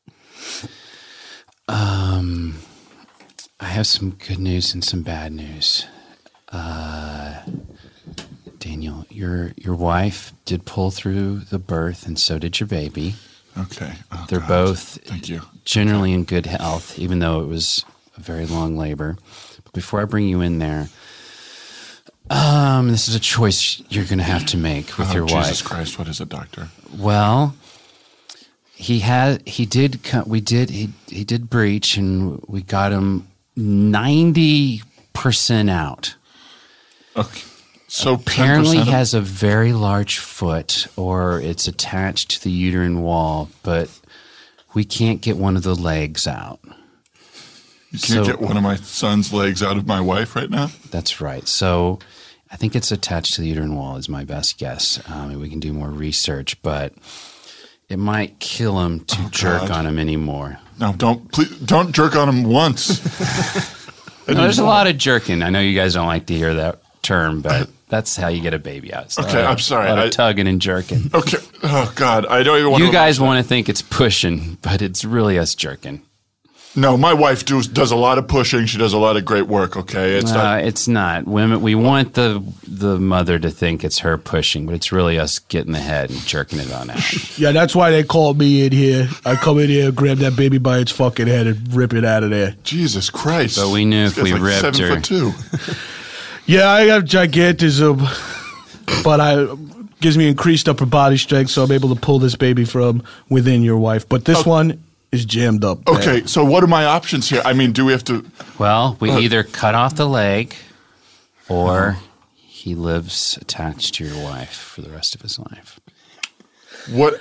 Um, I have some good news and some bad news. Uh, Daniel, your your wife did pull through the birth, and so did your baby. Okay. Oh, They're God. both Thank you. generally in good health, even though it was a very long labor. But before I bring you in there, um, this is a choice you're going to have to make with Oh, your Jesus wife. Christ, what is it, doctor? Well, he had he did co- we did he he did breach, and we got him ninety percent out. Okay. So Apparently, ten percent he of- has a very large foot, or it's attached to the uterine wall, but we can't get one of the legs out. You can't so- get one of my son's legs out of my wife right now? That's right. So I think it's attached to the uterine wall is my best guess. Um, we can do more research, but it might kill him to Oh, jerk God. on him anymore. No, don't please don't jerk on him once. No, there's a lot of jerking. I know you guys don't like to hear that term, but that's how you get a baby out. It's a Okay, lot of- I'm sorry. A lot of I- tugging and jerking. Okay. Oh God, I don't even want You to. guys want to think it's pushing, but it's really us jerking. No, my wife do, does a lot of pushing. She does a lot of great work. Okay, it's Uh, not. it's not. Women. We want the the mother to think it's her pushing, but it's really us getting the head and jerking it on out. Yeah, that's why they called me in here. I come in here, grab that baby by its fucking head, and rip it out of there. Jesus Christ! But we knew This if guy's we like ripped seven her- foot two. Yeah, I have gigantism, but I gives me increased upper body strength, so I'm able to pull this baby from within your wife. But this one is jammed up. bad. Okay, so what are my options here? I mean, do we have to? Well, we Uh, either cut off the leg, or he lives attached to your wife for the rest of his life What?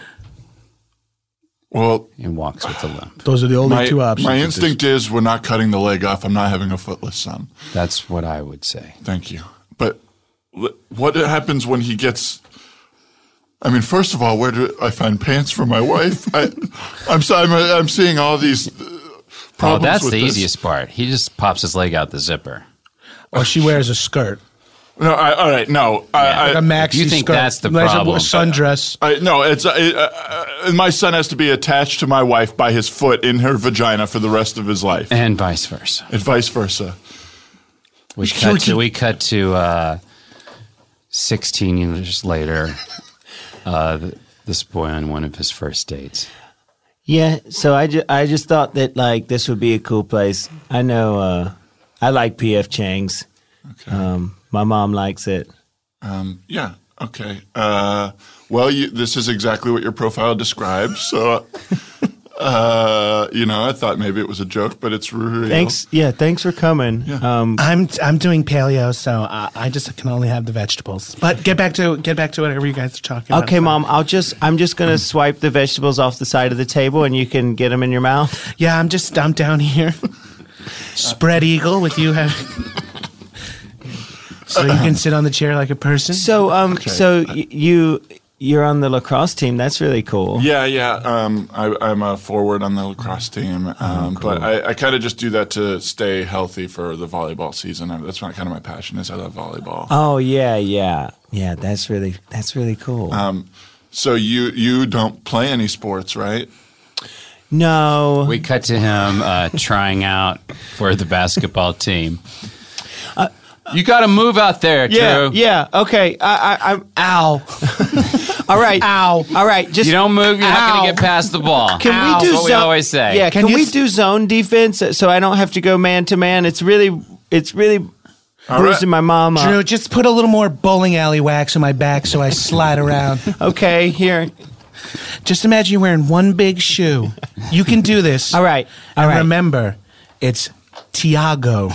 Well, and walks with a limp. Those are the only my, two options. my at this- instinct is we're not cutting the leg off. I'm not having a footless son. That's what I would say. Thank you. But wh- what happens when he gets? I mean, first of all, where do I find pants for my wife? I, I'm sorry, I'm, I'm seeing all these uh, Oh, problems. that's with the this. easiest part. He just pops his leg out the zipper. Or she wears a skirt, No, I, all right, no, I, Yeah. like a I, maxi you think skirt. that's the Nice problem. sundress. I, no, it's uh, uh, my son has to be attached to my wife by his foot in her vagina for the rest of his life, And vice versa. and vice versa. We cut to we cut to uh, sixteen years later. Uh, th- this boy on one of his first dates. Yeah, so I, ju- I just thought that like this would be a cool place. I know uh, I like P F Chang's. Okay. Um, my mom likes it. Um, yeah. Okay. Uh, well, you, this is exactly what your profile describes. So, uh, you know, I thought maybe it was a joke, but it's real. Thanks. Yeah, thanks for coming. Um, I'm I'm doing paleo, so I, I just can only have the vegetables. But get back to get back to whatever you guys are talking about. okay, Mom. I'll just I'm just gonna swipe the vegetables off the side of the table, and you can get them in your mouth. Yeah, I'm just I'm down here. Spread eagle with you having. So you can sit on the chair like a person. So um, so y- you you're on the lacrosse team. That's really cool. Yeah, yeah. Um, I, I'm a forward on the lacrosse team, Oh, um, but I, I kind of just do that to stay healthy for the volleyball season. I, that's what kind of my passion is. I love volleyball. Oh yeah, yeah, yeah. That's really that's really cool. Um, so you you don't play any sports, right? no, We cut to him uh, trying out for the basketball team. You got to move out there, Drew. yeah, yeah. Okay, I, I, I'm. Ow. All right. Ow. All right. Just You don't move, you're not going Ow. to get past the ball. Can Ow. we do That's what we zone? always say. Yeah. Can, Can you we s- do zone defense so I don't have to go man to man? It's really, it's really bruising my mom up. Drew, just put a little more bowling alley wax on my back so I slide around. Okay. Here. Just imagine you're wearing one big shoe. You can do this. All right. All And right. remember, it's Tiago.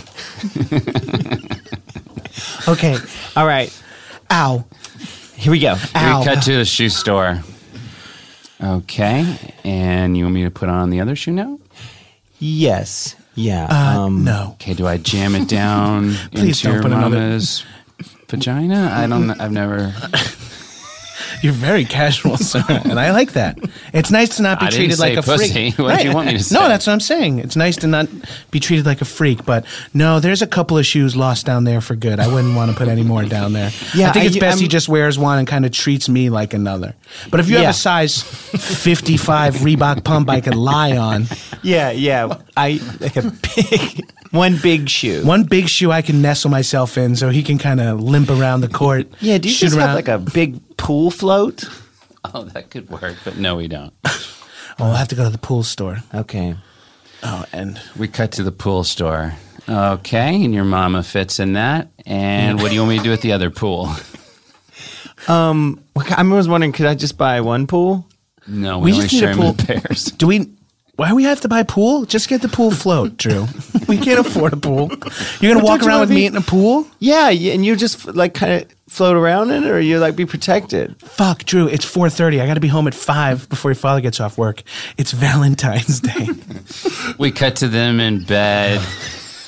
Okay. All right. Ow. Here we go. Ow. We cut to the shoe store. Okay. And you want me to put on the other shoe now? Yes. Yeah. Uh, um, no. Okay, do I jam it down Please into don't your put another- mama's vagina? I don't I've never You're very casual, sir, and I like that. It's nice to not be I didn't treated say like a pussy. freak. What do you want me to say? No, that's what I'm saying. It's nice to not be treated like a freak. But no, there's a couple of shoes lost down there for good. I wouldn't want to put any more down there. Yeah, I think I- it's best he I'm- just wears one and kind of treats me like another. But if you Yeah. have a size fifty-five Reebok pump I could lie on, Yeah. Yeah. I like a big one big shoe. one big shoe I can nestle myself in, so he can kind of limp around the court. Yeah. Do you shoot just have around. like a big pool float? Oh, that could work, but no, we don't. Oh, I'll have to go to the pool store. Okay. Oh, and We cut to the pool store. Okay, and your mama fits in that. And what do you want me to do at the other pool? Um, I was wondering, could I just buy one pool? No, We we, only just need share a them in pool. pairs. do we? Why do we have to buy a pool? Just get the pool float, Drew. We can't afford a pool. You're gonna But walk don't you around wanna with be- me in a pool? Yeah, y- and you just like kind of float around in it, or you like be protected. Fuck, Drew. It's four thirty. I got to be home at five before your father gets off work. It's Valentine's Day. We cut to them in bed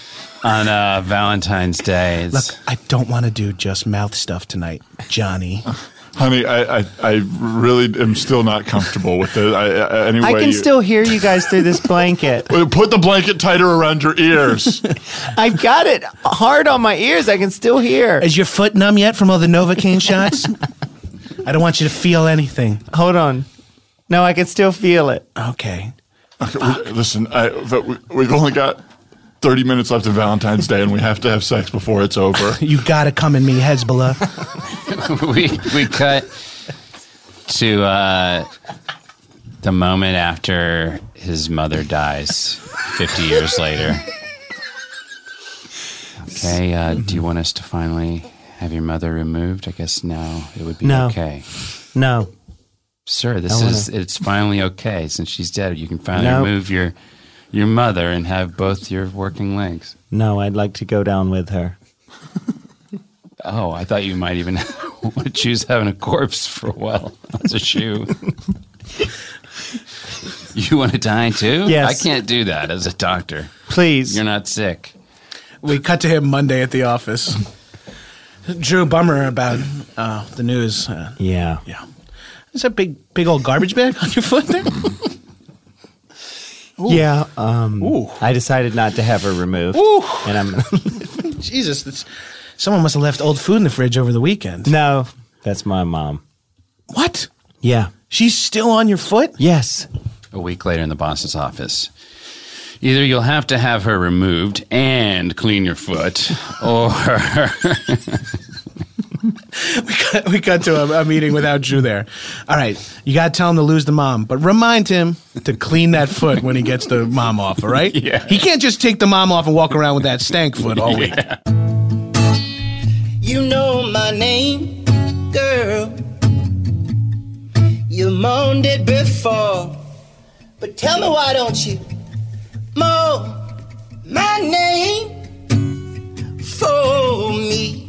on uh, Valentine's Day. It's- Look, I don't want to do just mouth stuff tonight, Johnny. Honey, I, I, I really am still not comfortable with it. I, I, anyway, I can you, still hear you guys through this blanket. put the blanket tighter around your ears. I've got it hard on my ears. I can still hear. Is your foot numb yet from all the Novocaine shots? I don't want you to feel anything. Hold on. No, I can still feel it. Okay. Okay, we, listen, I, but we, we've only got thirty minutes left of Valentine's Day, and we have to have sex before it's over. You gotta come in me, Hezbollah. we we cut to uh, the moment after his mother dies, fifty years later. Okay, uh, do you want us to finally have your mother removed? I guess now it would be No. okay. No. Sir, this I is wanna- it's finally okay since she's dead. You can finally No. remove your your mother and have both your working legs. No, I'd like to go down with her. Oh, I thought you might even want to choose having a corpse for a while as a shoe. You want to die too? Yes. I can't do that as a doctor. Please. You're not sick. We cut to him Monday at the office. Drew, bummer about uh, the news. Uh, Yeah. yeah. Is that big, big old garbage bag on your foot there? Yeah. Um, Ooh. I decided not to have her removed. Ooh. And I'm Jesus, that's, someone must have left old food in the fridge over the weekend. No, that's my mom. What? Yeah. She's still on your foot? Yes. A week later in the boss's office. Either you'll have to have her removed and clean your foot, or We got, we got to a, a meeting without Drew there. All right, you got to tell him to lose the mom, but remind him to clean that foot when he gets the mom off, all right? Yeah. He can't just take the mom off and walk around with that stank foot all week. You know my name, girl. You moaned it before. But tell me, why don't you moan my name for me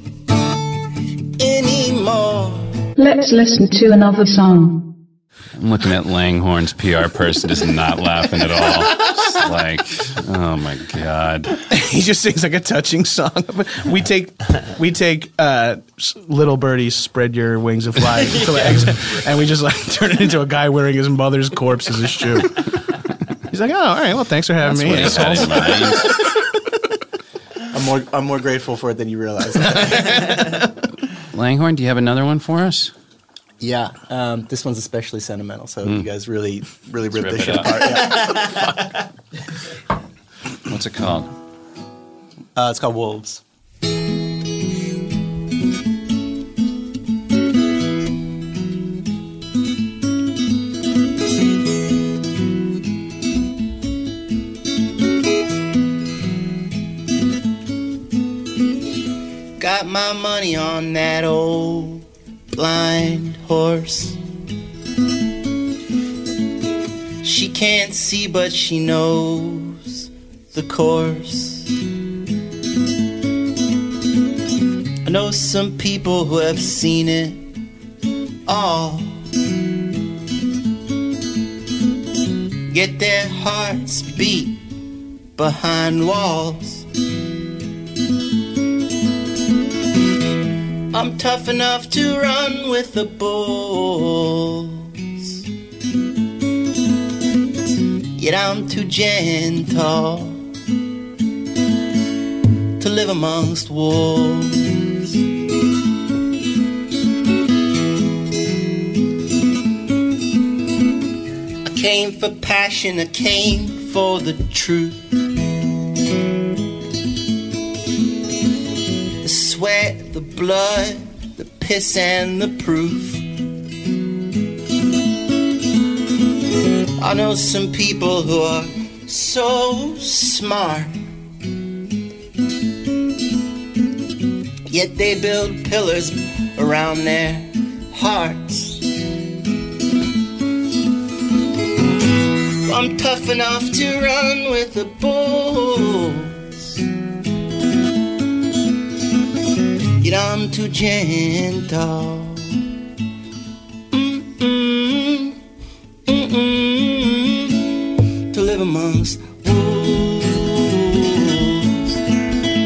anymore? Let's listen to another song. I'm looking at Langhorne's P R person is not laughing at all. Just like, oh my God. He just sings like a touching song. We take, we take uh, s- Little Birdie, Spread Your Wings and Fly to legs, and we just like turn it into a guy wearing his mother's corpse as a shoe. He's like, oh, all right, well, thanks for having That's me. what he's had in mind. I'm more I'm more grateful for it than you realize. Langhorne, do you have another one for us? Yeah, um, this one's especially sentimental, so you guys really, really rip rip this it shit up. apart. Yeah. What's it called? Uh, it's called Wolves. Got my money on that old blind horse. She can't see, but she knows the course. I know some people who have seen it all. Get their hearts beat behind walls. I'm tough enough to run with the bulls, yet I'm too gentle to live amongst wolves. I came for passion, I came for the truth. The sweat, the blood, the piss and the proof. I know some people who are so smart, yet they build pillars around their hearts. I'm tough enough to run with the bulls, yet I'm too gentle. Mm-mm, mm-mm, to live amongst wolves.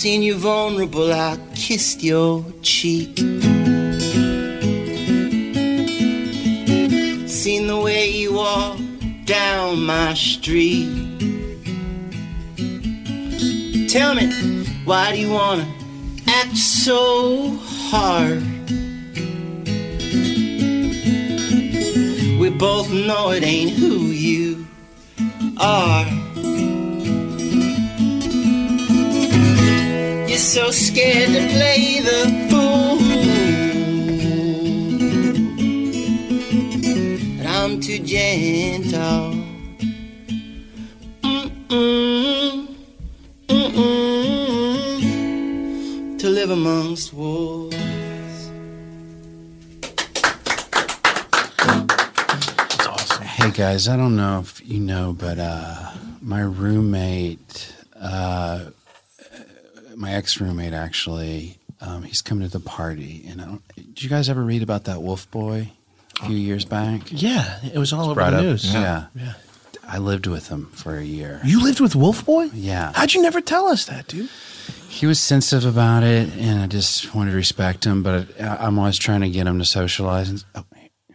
Seen you vulnerable, I kissed your cheek. Seen the way you walk down my street. Tell me, why do you wanna act so hard? We both know it ain't who you are. You're so scared to play the fool, but I'm too gentle. Mm-mm, mm-mm, to live amongst wolves. Hey guys, I don't know if you know, but uh, my roommate, uh, my ex-roommate actually, um, he's coming to the party. And I don't, did you guys ever read about that Wolf Boy a few years back? Yeah, it was all over Brought the up- news. Yeah. yeah. I lived with him for a year. You lived with Wolf Boy? Yeah. How'd you never tell us that, dude? He was sensitive about it, and I just wanted to respect him, but I, I'm always trying to get him to socialize. And, oh,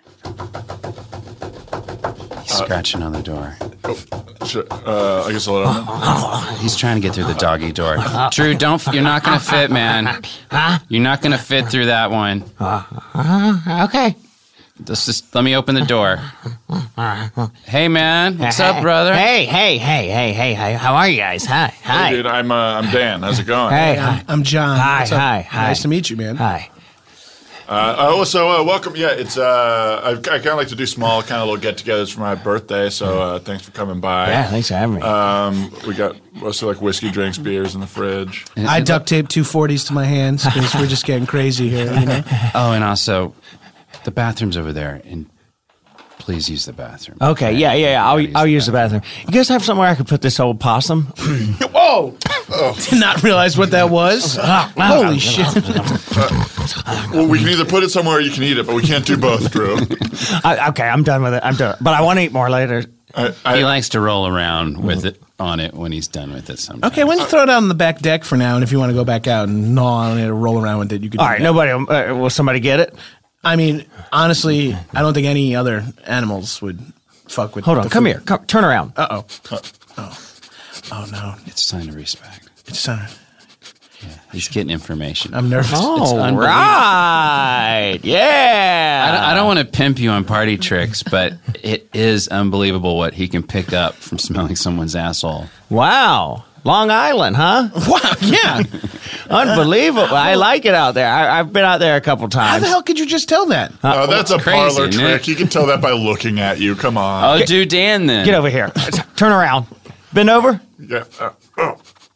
he's scratching on the door. Oh, sure. uh, I guess I'll let him know. He's trying to get through the doggy door. Drew, don't. You're not going to fit, man. You're not going to fit through that one. Uh, okay. Let's just let me open the door. Hey, man. What's up, brother? Hey, hey, hey, hey, hey, hey. How are you guys? Hi, hi. Hey, dude, I'm, uh, I'm Dan. How's it going? Hey, I'm, hi. I'm John. Hi, What's up? hi, hi. Nice to meet you, man. Hi. Uh, oh, so uh, welcome. Yeah, it's uh, I, I kind of like to do small, kind of little get-togethers for my birthday. So uh, thanks for coming by. Yeah, thanks for having me. Um, we got mostly like whiskey, drinks, beers in the fridge. I duct taped two forties to my hands because we're just getting crazy here, you know? Oh, and also, the bathroom's over there, and please use the bathroom. Okay, yeah, yeah, yeah. I'll, I'll use the bathroom. You guys have somewhere I could put this old possum? Whoa! Did not realize what that was. Holy shit. Well, we can either put it somewhere or you can eat it, but we can't do both, Drew. I, okay, I'm done with it. I'm done. But I want to eat more later. I, I, He likes to roll around with it on it when he's done with it sometimes. Okay, why don't you throw it out on the back deck for now, and if you want to go back out and gnaw on it or roll around with it, you can do All right, that. nobody, uh, will somebody get it? I mean, honestly, I don't think any other animals would fuck with Hold on, the come food. here. Come, turn around. Uh-oh. Oh. Oh, no. It's sign of respect. It's uh, Yeah, he's getting information. I'm nervous. It's All unbelievable. right. Yeah. I don't, I don't want to pimp you on party tricks, but it is unbelievable what he can pick up from smelling someone's asshole. Wow. Long Island, huh? Wow, yeah. Unbelievable. I like it out there. I, I've been out there a couple How times. the hell could you just tell that? oh, that's a crazy, parlor isn't trick. it? You can tell that by looking at you. Come on. Oh, do Dan then. Get over here. Turn around. Bend over. Yeah. Uh, oh.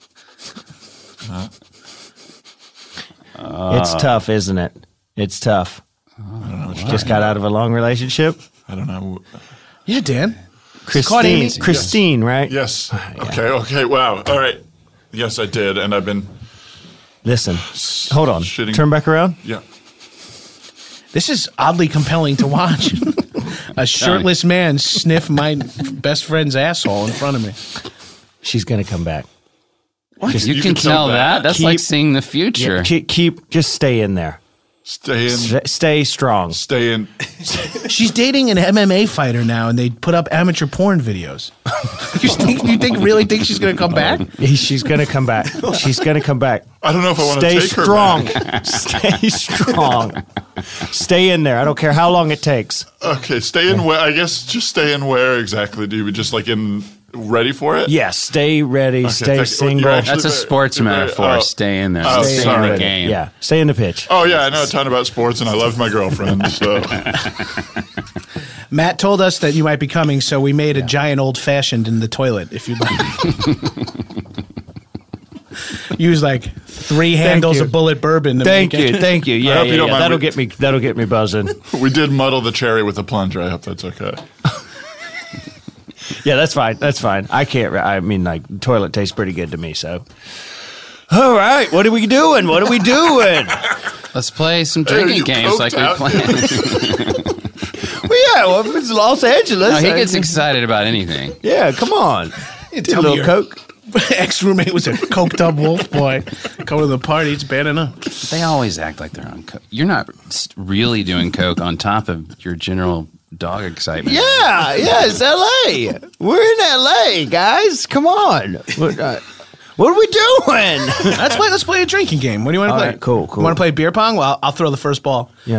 It's tough, isn't it? It's tough. Just got out of a long relationship. I don't know. Yeah, Dan. Christine, Amy? Christine, right? Yes. Okay. Okay. Wow. All right. Yes, I did, and I've been. Listen, hold on. Shitting- Turn back around. Yeah. This is oddly compelling to watch. A shirtless man sniff my best friend's asshole in front of me. She's gonna come back. What? You, You can can tell tell that. that? That's Keep- like seeing the future. Keep, keep, just stay in there. Stay in. S- stay strong. Stay in. She's dating an M M A fighter now, and they put up amateur porn videos. you think? You think? Really think she's gonna come back? She's gonna come back. She's gonna come back. I don't know if I want to Stay take her strong. back. Stay strong. Stay in there. I don't care how long it takes. Okay. Stay in where? I guess just stay in where exactly? Do you just like in ready for it? Yes. Stay ready. stay thank- single. you're actually- That's a sports You're very- metaphor. oh. Stay in there. Oh, Stay sorry. in the game. Yeah. Stay in the pitch. Oh yeah, I know a ton about sports, and I love my girlfriend. So Matt told us that you might be coming, so we made a giant old fashioned in the toilet. If you'd like, use like three handles you. of bullet bourbon. To Thank make you. it. Thank you. Yeah. hope yeah, you don't yeah. mind That'll we- get me. That'll get me buzzing. we did muddle the cherry with a plunger. I hope that's okay. Yeah, that's fine. That's fine. I can't. I mean, like, toilet tastes pretty good to me. So, all right. What are we doing? What are we doing? Let's play some Hey, drinking you games like we coked out? planned. Well, yeah. Well, it's Los Angeles. No, he I gets think- excited about anything. Yeah, come on. Tell Did a me little your- Coke. ex-roommate was a coked up wolf boy. Come to the party, it's bad enough. They always act like they're on coke. You're not s- really doing coke on top of your general dog excitement. Yeah, yeah, it's L A. We're in L A, guys. Come on. What, uh, what are we doing? Let's play. Let's play a drinking game. What do you want to All play? right, cool, cool. You want to play beer pong? Well, I'll, I'll throw the first ball. Yeah.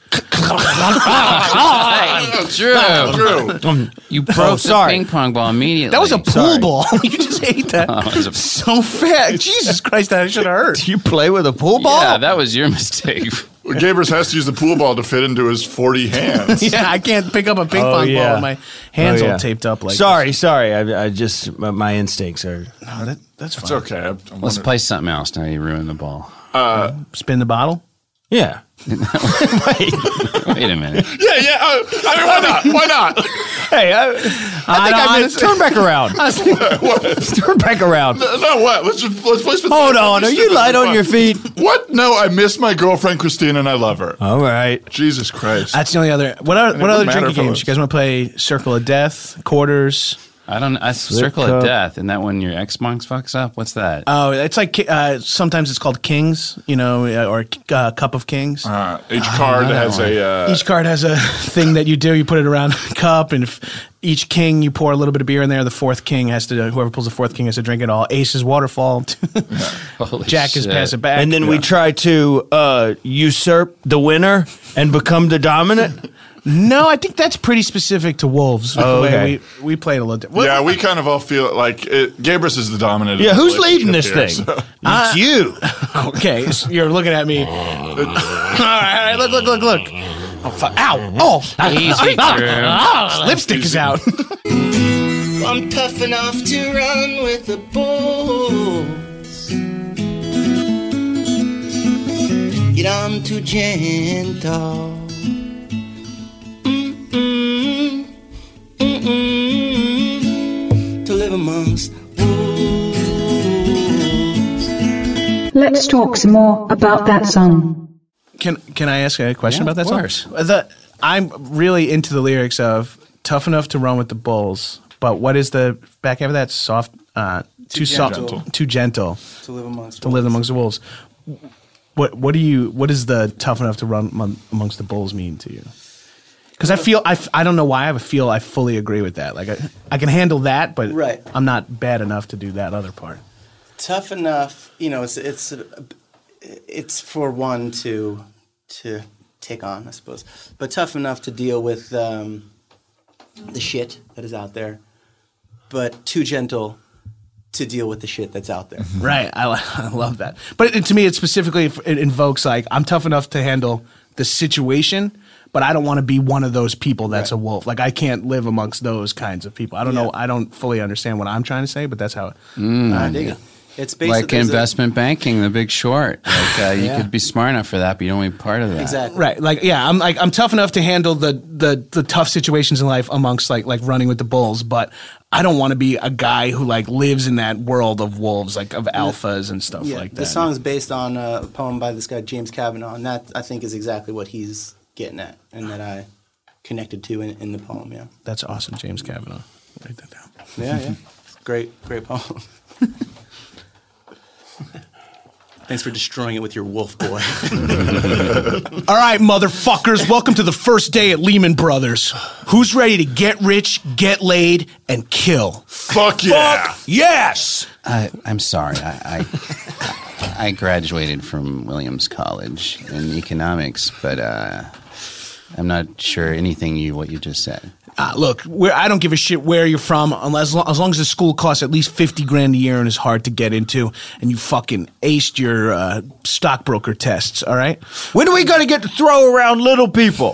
Drew, Drew. you broke Oh, the sorry. ping pong ball immediately. That was a pool Sorry. ball. You just ate that. Oh, it was a- So fat. Jesus Christ, that should have hurt. Do you play with a pool ball? Yeah, that was your mistake. Well, Gabers has to use the pool ball to fit into his forty hands. Yeah, I can't pick up a ping Oh, pong yeah. ball with my hands Oh, yeah. all taped up like Sorry, sorry. I, I just, my, my instincts are. this. No, that, that's fine. It's okay. I'm, I'm Let's wondering- play something else. Now you ruined the ball. Spin the bottle. Yeah. Wait a minute. Yeah, yeah. Uh, I mean, why not? Why not? Hey, I, I think I, don't- missed. Turn back around. Turn back around. No, what? Let's just let's play. Spin- Hold on. Are you light on your feet? What? No, I miss my girlfriend Christine, and I love her. All right. Jesus Christ. That's the only other. What are, it what other wouldn't matter drinking if it games? was- You guys want to play Circle of Death, Quarters? I don't. I circle cup. of death, and that when your ex monks fucks up. What's that? Oh, it's like uh, sometimes it's called Kings, you know, uh, or uh, Cup of Kings. Uh, each card know that has one. a. Uh, Each card has a thing that you do. You put it around a cup, and if each king you pour a little bit of beer in there. The fourth king has to. Whoever pulls the fourth king has to drink it all. Ace is waterfall. Holy Jack is shit. pass it back. And then we try to uh, usurp the winner and become the dominant. no, I think that's pretty specific to wolves. Oh, The way okay. we we played a little. Di- yeah, we kind of all feel like it, Gabris is the dominant. of Yeah, the who's leading this relationship thing? here, so- It's you. Okay, so you're looking at me. all right, all right, look, look, look, look. Oh, fuck. Ow! Oh, Easy, Drew. lipstick is out. I'm tough enough to run with the bulls. Yet I'm too gentle. Mm-mm, mm-mm, to live amongst wolves. Let's talk some more about that song. Can Can I ask a question Yeah, about that of course. song? The, I'm really into the lyrics of "tough enough to run with the bulls," but what is the back half of that? Soft, uh, too, gentle. soft, too gentle To live amongst to live amongst the wolves. What What do you? What does the "tough enough to run among- amongst the bulls" mean to you? Because I feel I, f- I don't know why I feel I fully agree with that. Like I, I can handle that, but Right. I'm not bad enough to do that other part. Tough enough, you know. It's it's it's for one to to take on, I suppose, but tough enough to deal with um, the shit that is out there, but too gentle to deal with the shit that's out there. Right. I, li- I love that. But it, to me, it specifically it invokes like I'm tough enough to handle the situation, but I don't want to be one of those people that's Right. a wolf. Like I can't live amongst those kinds of people. I don't Yeah. know. I don't fully understand what I'm trying to say, but that's how. I dig it. It's basically Like investment banking, The Big Short. Like uh, you Yeah. could be smart enough for that, but you don't want to be part of that. exactly Right. Like yeah, I'm like I'm tough enough to handle the the the tough situations in life amongst like like running with the bulls, but I don't want to be a guy who like lives in that world of wolves, like of alphas and stuff Yeah, like that. the song's based on a poem by this guy James Kavanaugh, and that I think is exactly what he's getting at, and that I connected to in, in the poem. Yeah, That's awesome, James Kavanaugh. Write that down. yeah, yeah. Great, great poem. Thanks for destroying it with your wolf boy. All right, motherfuckers, welcome to the first day at Lehman Brothers. Who's ready to get rich, get laid, and kill? Fuck yeah! Yes. I, I'm sorry. I, I I graduated from Williams College in economics, but uh, I'm not sure anything you what you just said. Uh, look, where I don't give a shit where you're from, unless as long as the school costs at least fifty grand a year and is hard to get into, and you fucking aced your uh, stockbroker tests. All right, When are we going to get to throw around little people?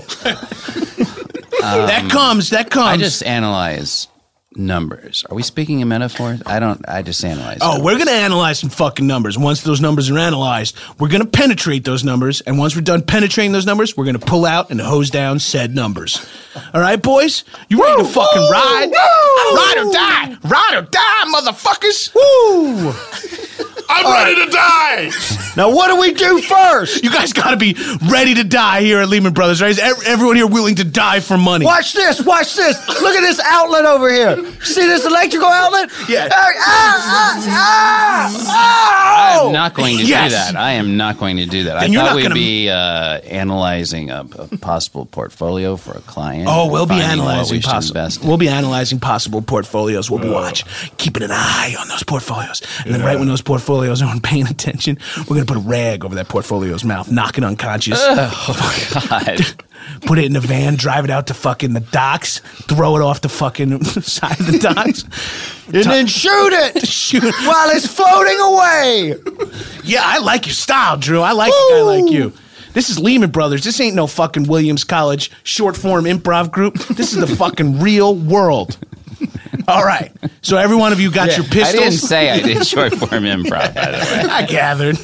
that comes. That comes. I just analyze numbers. Are we speaking in metaphors? I don't. I just analyze. Oh, numbers. we're going to analyze some fucking numbers. Once those numbers are analyzed, we're going to penetrate those numbers. And once we're done penetrating those numbers, we're going to pull out and hose down said numbers. All right, boys? You ready to fucking ride? Ride or die. Ride or die, motherfuckers. Woo! I'm All ready right. to die. Now, what do we do first? You guys got to be ready to die here at Lehman Brothers, right? Is ev- everyone here willing to die for money? Watch this. Watch this. Look at this outlet over here. See this electrical outlet? Yeah. Ah, ah, ah, ah, oh! I'm not going to Yes. do that. I am not going to do that. Then I you're thought not we'd gonna- be uh, analyzing a, a possible portfolio for a client. Oh, we'll be finding what analyzing we should possible. invest in. We'll be analyzing possible portfolios. We'll be watching, keeping an eye on those portfolios, and then right when those portfolios aren't paying attention, we're gonna put a rag over that portfolio's mouth, knock it unconscious. Oh, God. Put it in the van, drive it out to fucking the docks, throw it off the fucking side of the docks. And then shoot it Shoot. while it's floating away. Yeah, I like your style, Drew. I like a guy like you. This is Lehman Brothers. This ain't no fucking Williams College short form improv group. This is the fucking real world. All right. So every one of you got your I pistols. didn't say I did short form improv, by the way. I gathered.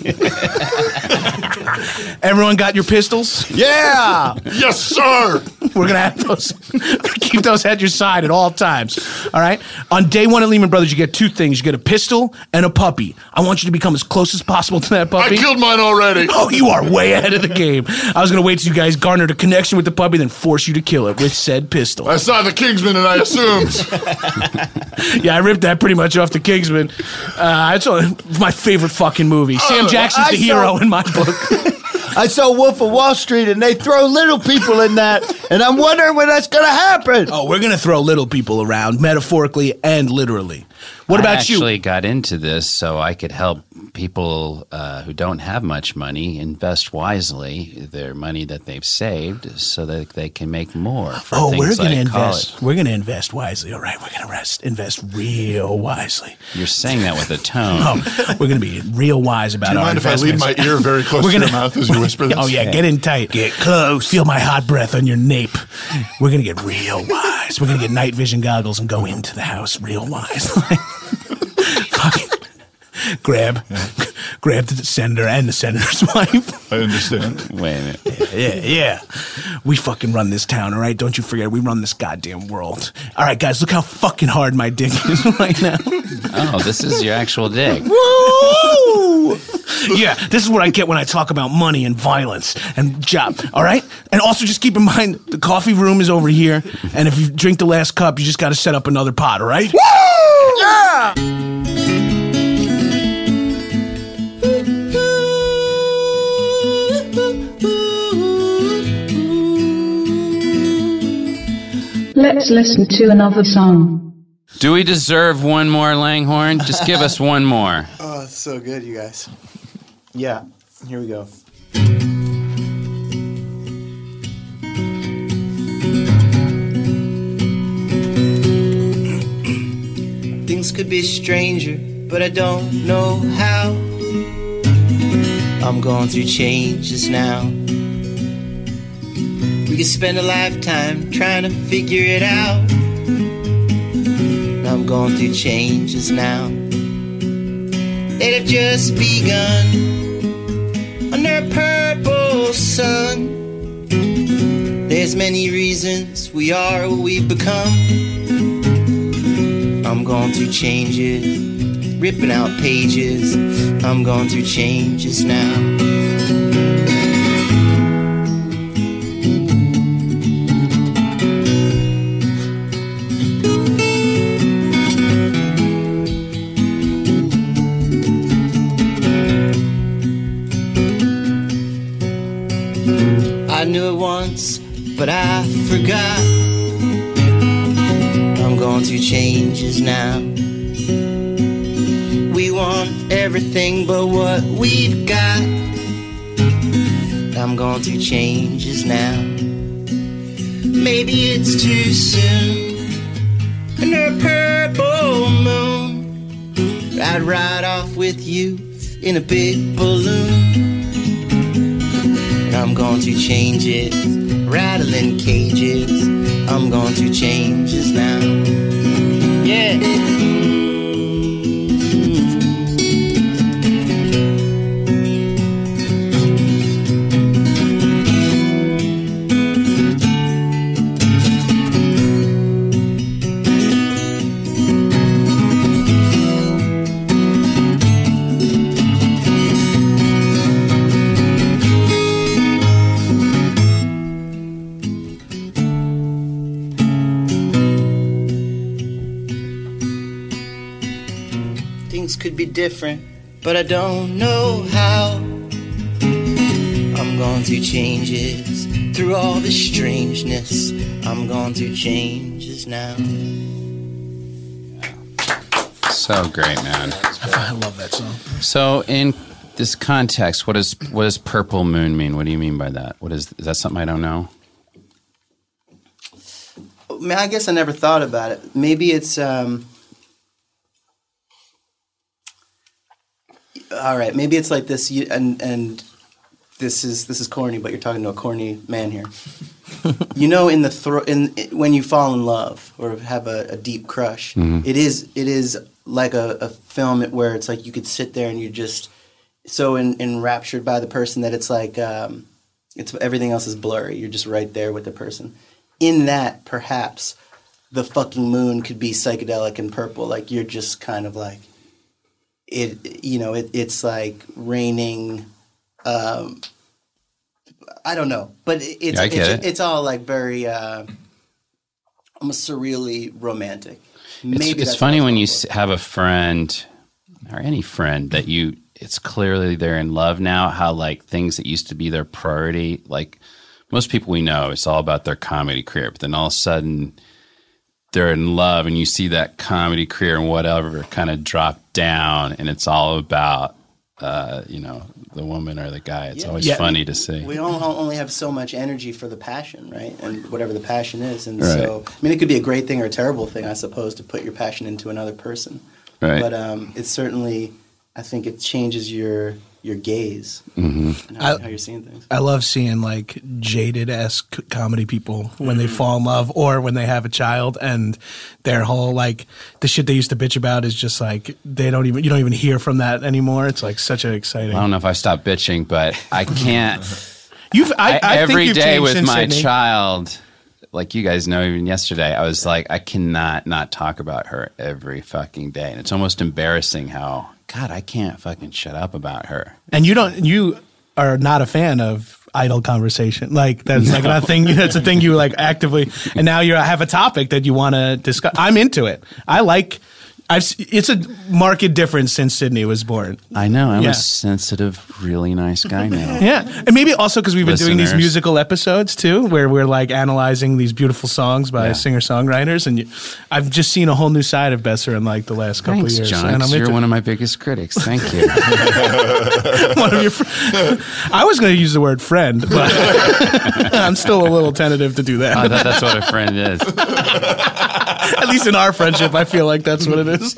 Everyone got your pistols? Yeah. Yes, sir. We're gonna have those. Keep those at your side at all times. All right. On day one at Lehman Brothers, you get two things. You get a pistol and a puppy. I want you to become as close as possible to that I puppy. killed mine already. Oh, you are way ahead of the game. I was gonna wait till you guys garnered a connection with the puppy, then force you to kill it with said pistol. I saw the Kingsman and I assumed. Yeah, I ripped that pretty much off the Kingsman. Uh, it's a- it's my favorite fucking movie. Sam Jackson's I the hero saw- in my book. I saw Wolf of Wall Street, and they throw little people in that, and I'm wondering when that's going to happen. Oh, we're gonna throw little people around, metaphorically and literally. What I about actually you? got into this so I could help people uh, who don't have much money invest wisely their money that they've saved so that they can make more for Oh, things we're gonna like invest. college. We're gonna invest wisely. All right, we're gonna rest, invest real wisely. You're saying that with a tone. Oh, we're gonna be real wise about Do you our mind if I lean investments. my ear very close We're to gonna- your mouth as you whisper this? Oh yeah, get in tight. Get close. Feel my hot breath on your nape. We're gonna get real wise. We're gonna get night vision goggles and go into the house real wise. Fucking grab, grab the senator and the senator's wife. I understand. Wait a minute. Yeah, yeah. We fucking run this town, all right? Don't you forget, we run this goddamn world. All right, guys, look how fucking hard my dick is right now. Oh, this is your actual dick. Woo! Yeah, this is what I get when I talk about money and violence and job, all right? And also just keep in mind, the coffee room is over here, and if you drink the last cup, you just got to set up another pot, all right? Woo! Yeah! Let's listen to another song. Do we deserve one more, Langhorn? Just give us one more. Oh, it's so good, you guys. Yeah, here we go. Things could be stranger, but I don't know how. I'm going through changes now. We could spend a lifetime trying to figure it out. I'm going through changes now. They'd have just begun under a purple sun. There's many reasons we are what we've become. I'm going through changes, ripping out pages. I'm going through changes now. I knew it once, but I forgot. I'm going through changes now. We want everything but what we've got. I'm going through changes now. Maybe it's too soon. Under a purple moon, I'd ride off with you in a big balloon. I'm going to change it, rattling cages. I'm going to changes now. Yeah. different, but I don't know how. I'm going through changes, through all the strangeness. I'm going through changes now. So great, man. I love that song. So in this context, what does what does purple moon mean? What do you mean by that? What is is that something I don't know? I mean, I guess I never thought about it. Maybe it's um all right, maybe it's like this you- and and this is this is corny, but you're talking to a corny man here. You know, in the thro- in when you fall in love or have a, a deep crush, Mm-hmm. it is it is like a, a film where it's like you could sit there and you're just so en- enraptured by the person that it's like um, it's everything else is blurry. You're just right there with the person. In that, perhaps the fucking moon could be psychedelic and purple. Like you're just kind of like it. You know, it, it's like raining. Um, I don't know, but it- it's Yeah, I get it's, it. it's all like very uh, almost surreally romantic. Maybe It's, it's that's funny what I was when you going s- for. have a friend or any friend that you, it's clearly they're in love now, how like things that used to be their priority, like most people we know, it's all about their comedy career, but then all of a sudden they're in love and you see that comedy career and whatever kind of drop down and it's all about, uh, you know, the woman or the guy. It's Yeah. always Yeah. funny to see. We don't only have so much energy for the passion, right? And whatever the passion is. And Right. so, I mean, it could be a great thing or a terrible thing, I suppose, to put your passion into another person. Right. But um, it's certainly, I think it changes your your gaze Mm-hmm. and how, I- how you're seeing things. I love seeing like jaded-esque comedy people when they fall in love or when they have a child and their whole like the shit they used to bitch about is just like they don't even you don't even hear from that anymore. It's like such an exciting. I don't know if I've stopped bitching, but I can't. You've I, I, every think you've day changed with since my Sydney. child, like you guys know, even yesterday, I was like, I cannot not talk about her every fucking day, and it's almost embarrassing how God I can't fucking shut up about her. And you don't you are not a fan of idle conversation. Like that's like a thing that's a thing you like actively and now you have a topic that you want to discuss. I'm into it. I like I've s- it's a marked difference since Sydney was born. I know I'm Yeah. a sensitive, really nice guy now. Yeah. And maybe also because we've been doing these Listeners. musical episodes too, where we're like analyzing these beautiful songs by Yeah. singer songwriters. And you, I've just seen a whole new side of Besser in like the last couple Thanks, of years. John. And 'Cause I'm you're into one of my biggest critics. Thank you. one of your fr- I was going to use the word friend, but I'm still a little tentative to do that. I thought that's what a friend is. At least in our friendship, I feel like that's what it is.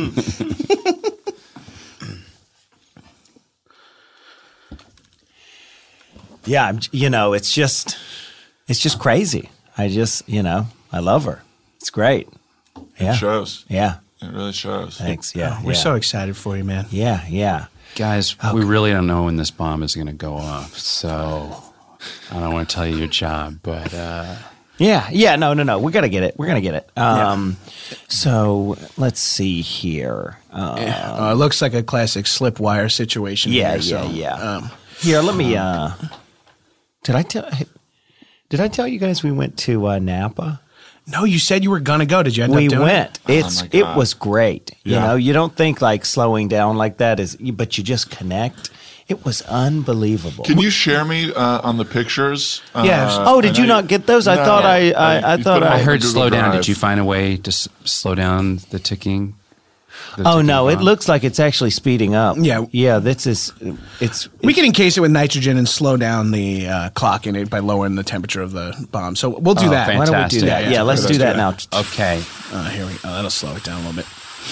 Yeah, I'm, you know, it's just, it's just crazy. I just, you know, I love her. It's great. Yeah, It shows. yeah. It really shows. Thanks. Yeah, We're yeah. so excited for you, man. Yeah, yeah. Guys, we really don't know when this bomb is going to go off, so I don't want to tell you your job, but uh, Yeah, yeah, no, no, no. We're gonna get it. We're gonna get it. Um, so let's see here. Uh, Uh, it looks like a classic slip wire situation. yeah, here, yeah, so, yeah. Um, here, let me. Uh, did I tell? Did I tell you guys we went to uh, Napa? no, you said you were gonna go. Did you end We up doing went. it? It's my it God. was great. You Yeah. know, you don't think like slowing down like that is, but you just connect. It was unbelievable. Can you share me uh, on the pictures? Yes. Uh, Oh, did and you I- not get those? I No. thought I, I, I You thought put 'em I. I on heard Google slow down. Drive. Did you find a way to s- slow down the ticking? The Oh ticking no! It bomb? looks like it's actually speeding up. Yeah. yeah. This is. It's. We can encase it with nitrogen and slow down the uh, clock in it by lowering the temperature of the bomb. So we'll do Oh, that. fantastic. Why don't we do that? Yeah, Yeah, let's let's do do that that. now. Okay. Uh, here we go. That'll slow it down a little bit.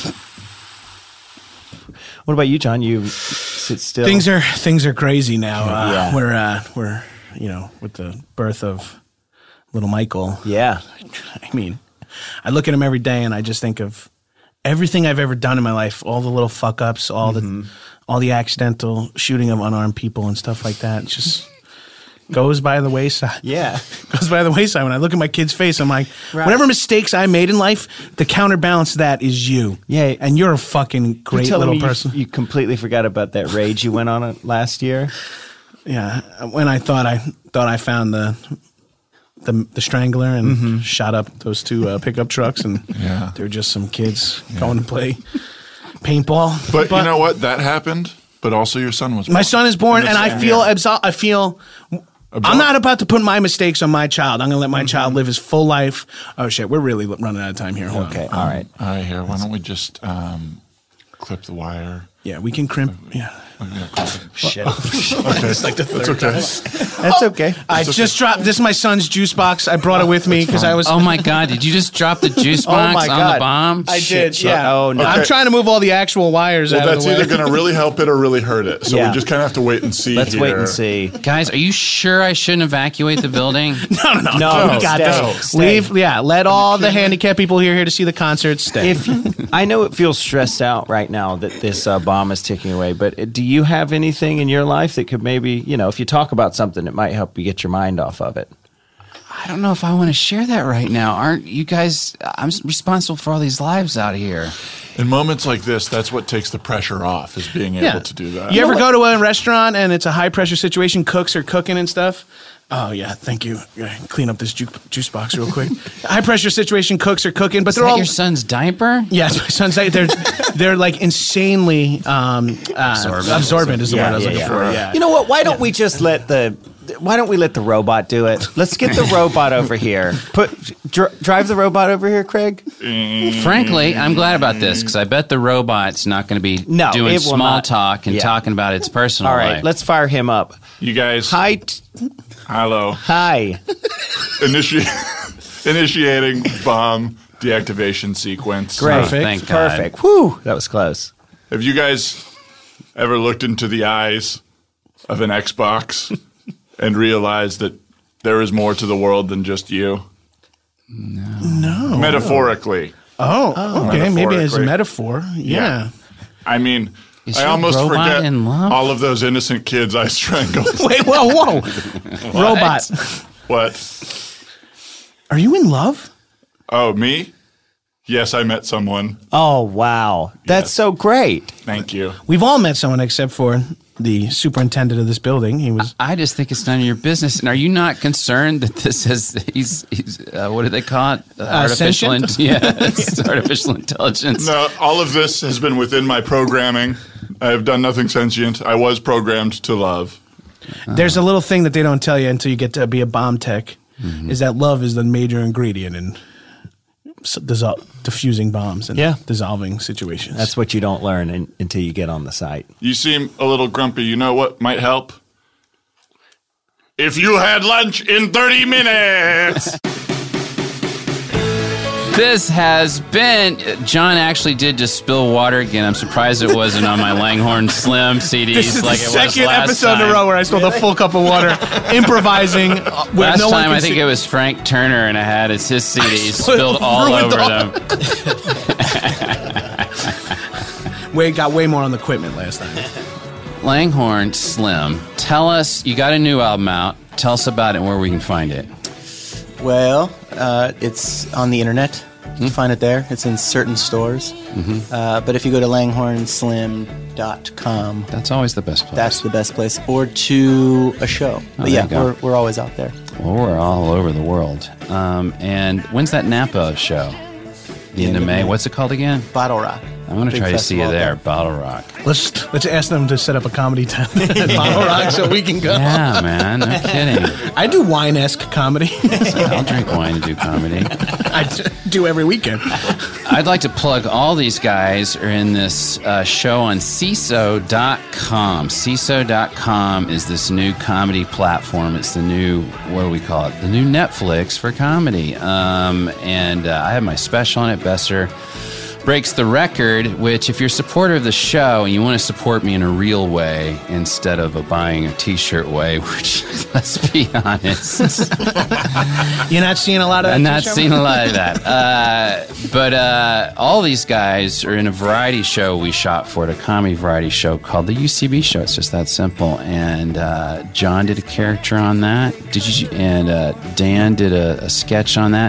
What about you, John? You sit still. Things are things are crazy now. Uh, Yeah. We're uh, we're you know with the birth of little Michael. Yeah. I mean, I look at him every day and I just think of everything I've ever done in my life, all the little fuck ups, all the all the accidental shooting of unarmed people and stuff like that. It just goes by the wayside. Yeah. Goes by the wayside. When I look at my kid's face, I'm like, Right. whatever mistakes I made in life, the counterbalance to that is you. Yeah. And you're a fucking You great telling little me you- person. You, completely forgot about that rage you went on it last year. Yeah, when I thought I thought I found the the, the strangler and Mm-hmm. shot up those two uh, pickup trucks, and Yeah. they were just some kids going to play paintball. But, you know what? That happened. But also, your son was born. My son is born, In the and I same feel year. absol- I feel. Absol- I'm not about to put my mistakes on my child. I'm going to let my child live his full life. Oh shit, we're really running out of time here. Hold Okay, on. all right. All right, here. Why don't we just um, clip the wire? Yeah, we can crimp. Yeah. Shit. Okay, it's like the third okay. That's okay. I just dropped. This is my son's juice box. I brought it with me because I was. Oh my God! Did you just drop the juice Oh box my on God. the bomb? I did. shit. Yeah. Oh, no. I'm Okay. trying to move all the actual wires Well, out of that's the way. either going to really help it or really hurt it. So Yeah. we just kind of have to wait and see. Let's here. wait and see. Guys, are you sure I shouldn't evacuate the building? no, no, no. No, we got stay, this. stay. Leave. Yeah. Let all the handicapped people here here to see the concert stay. If I know it feels stressed out right now that this uh, bomb is ticking away, but uh, do you have anything in your life that could maybe, you know, if you talk about something, it might help you get your mind off of it? I don't know if I want to share that right now. Aren't you guys? I'm responsible for all these lives out here. In moments like this, that's what takes the pressure off, is being able to do that. You ever go to a restaurant and it's a high pressure situation, cooks are cooking and stuff? Oh, yeah, thank you. Yeah, clean up this ju- juice box real quick. High pressure situation, cooks are cooking, but Is they're that all. your son's diaper? Yes, my son's like, they're, they're like insanely um, uh, absorbent. absorbent is the Yeah, word I was yeah, looking yeah. for. Yeah. You know what? Why don't we just let the why don't we let the robot do it? Let's get the robot over here. Put dr- drive the robot over here, Craig. Frankly, I'm glad about this because I bet the robot's not going to be No, doing it will small not. talk and Yeah. talking about its personal All right, life. let's fire him up. You guys, Hi, t- hello. hi. Initi- initiating bomb deactivation sequence. Great, Perfect. Thank God. perfect. Whew, that was close. Have you guys ever looked into the eyes of an Xbox and realized that there is more to the world than just you? No. Metaphorically. Oh, okay. Maybe as a Metaphorically. metaphor. Yeah. I mean, Is I your almost robot forget in love? all of those innocent kids I strangled. Wait, whoa, whoa. Robot. What? Are you in love? Oh, me? Yes, I met someone. Oh wow, that's Yes. so great. Thank you. We've all met someone except for the superintendent of this building. He was. I just think it's none of your business. And are you not concerned that this is he's he's uh, what do they call it? Uh, artificial, sentient? in- yeah, it's artificial intelligence. No, all of this has been within my programming. I have done nothing sentient. I was programmed to love. There's a little thing that they don't tell you until you get to be a bomb tech, is that love is the major ingredient in s- dissol- diffusing bombs and Yeah. dissolving situations. That's what you don't learn in, until you get on the site. You seem a little grumpy. You know what might help? If you had lunch in thirty minutes. This has been. John actually did just spill water again. I'm surprised it wasn't on my Langhorne Slim C Ds This is like the it was second last episode time. in a row where I spilled a full cup of water, improvising. uh, Where Last no one time can I think see. it was Frank Turner, and I had his, his C Ds spilled- spilled all ruined over all- them. Way got way more on the equipment last time. Langhorne Slim, tell us, you got a new album out. Tell us about it and where we can find it. Well, uh, it's on the internet. You can find it there. It's in certain stores. Uh, but if you go to langhorne slim dot com, That's always the best place. that's the best place. Or to a show. But there yeah, you go. we're, we're always out there. Well, we're all over the world. Um, and when's that Napa show? The end of May. What's it called again? Bottle Rock. I'm going to Big try to see you festival there, out Bottle Rock. Let's let's ask them to set up a comedy time at Bottle Rock so we can go. Yeah, man, no kidding. I do wine-esque comedy. I'll drink wine and do comedy. I d- do every weekend. I'd like to plug all these guys are in this uh, show on C I S O dot com. C I S O dot com is this new comedy platform. It's the new, what do we call it? The new Netflix for comedy. Um, and uh, I have my special on it, Besser Breaks the Record, which if you're a supporter of the show and you want to support me in a real way instead of a buying a t-shirt way, which, let's be honest, You're not seeing a lot of that I'm not t-shirt? seeing a lot of that. Uh, but uh, all these guys are in a variety show we shot for it, a comedy variety show called the U C B Show. It's just that simple. And uh, John did a character on that. Did you? And uh, Dan did a, a sketch on that.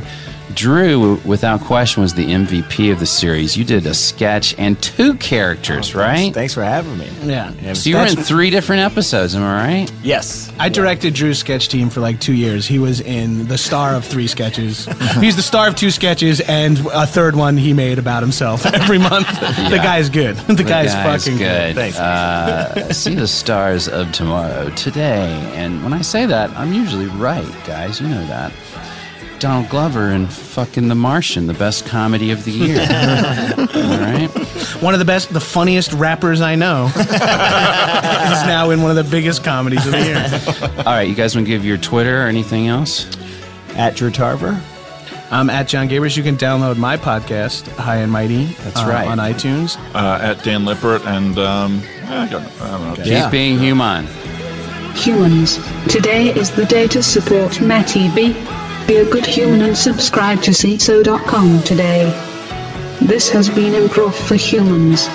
Drew, without question, was the M V P of the series. You did a sketch and two characters, Oh, right? Thanks, thanks for having me. Yeah. So you were in three different episodes, am I right? Yes. I directed Drew's sketch team for like two years. He was in the star of three sketches. He's the star of two sketches and a third one he made about himself every month. Yeah. The guy's good. The, The guy's, guy's fucking good. Thanks. Uh, see the stars of tomorrow today. And when I say that, I'm usually right, guys. You know that. Donald Glover in fucking The Martian, the best comedy of the year. All right. One of the best, the funniest rappers I know is now in one of the biggest comedies of the year. All right, you guys want to give your Twitter or anything else? At Drew Tarver. I'm at John Gabers. You can download my podcast, High and Mighty. That's uh, right. on iTunes. Uh, at Dan Lippert, and um, I, got, I don't know. Keep Yeah. being human. Humans, today is the day to support Matty B. Be a good human and subscribe to C I S O dot com today. This has been Improv for Humans.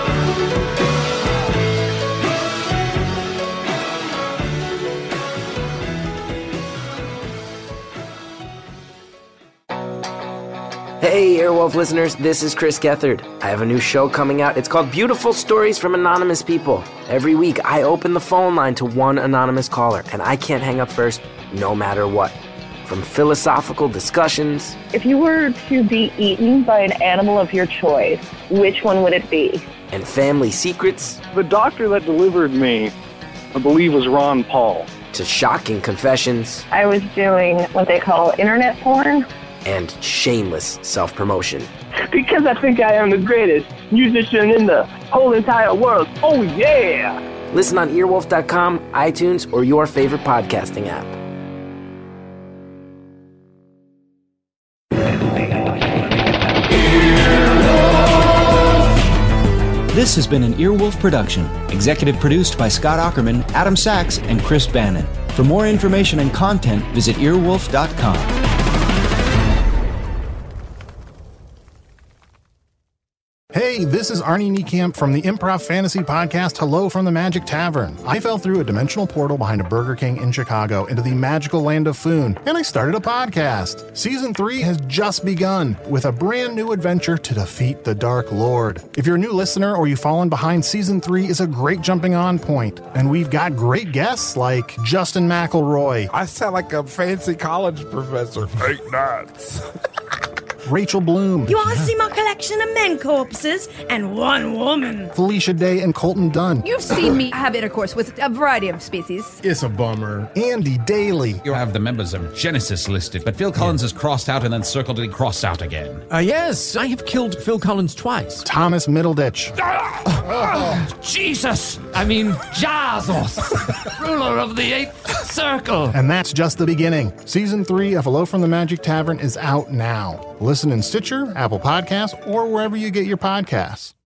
Hey, Earwolf listeners, this is Chris Gethard. I have a new show coming out. It's called Beautiful Stories from Anonymous People. Every week, I open the phone line to one anonymous caller, and I can't hang up first, no matter what. From philosophical discussions... If you were to be eaten by an animal of your choice, which one would it be? And family secrets... The doctor that delivered me, I believe, was Ron Paul. To shocking confessions... I was doing what they call internet porn. And shameless self-promotion. Because I think I am the greatest musician in the whole entire world. Oh, yeah! Listen on earwolf dot com, iTunes, or your favorite podcasting app. This has been an Earwolf production, executive produced by Scott Ackerman, Adam Sachs, and Chris Bannon. For more information and content, visit earwolf dot com. Hey, this is Arnie Niekamp from the Improv Fantasy Podcast, Hello from the Magic Tavern. I fell through a dimensional portal behind a Burger King in Chicago into the magical land of Foon, and I started a podcast. Season three has just begun with a brand new adventure to defeat the Dark Lord. If you're a new listener or you've fallen behind, Season three is a great jumping on point, and we've got great guests like Justin McElroy. I sound like a fancy college professor. Eight nuts. Rachel Bloom. You want to see my collection of men corpses and one woman? Felicia Day and Colton Dunn. You've seen me have intercourse with a variety of species. It's a bummer. Andy Daly. You have the members of Genesis listed, but Phil Collins is crossed out and then circled and crossed out again. Uh, yes, I have killed Phil Collins twice. Thomas Middleditch. Oh, Jesus! I mean, Jazos, ruler of the eighth circle. And that's just the beginning. Season three of Hello from the Magic Tavern is out now. Listen in Stitcher, Apple Podcasts, or wherever you get your podcasts.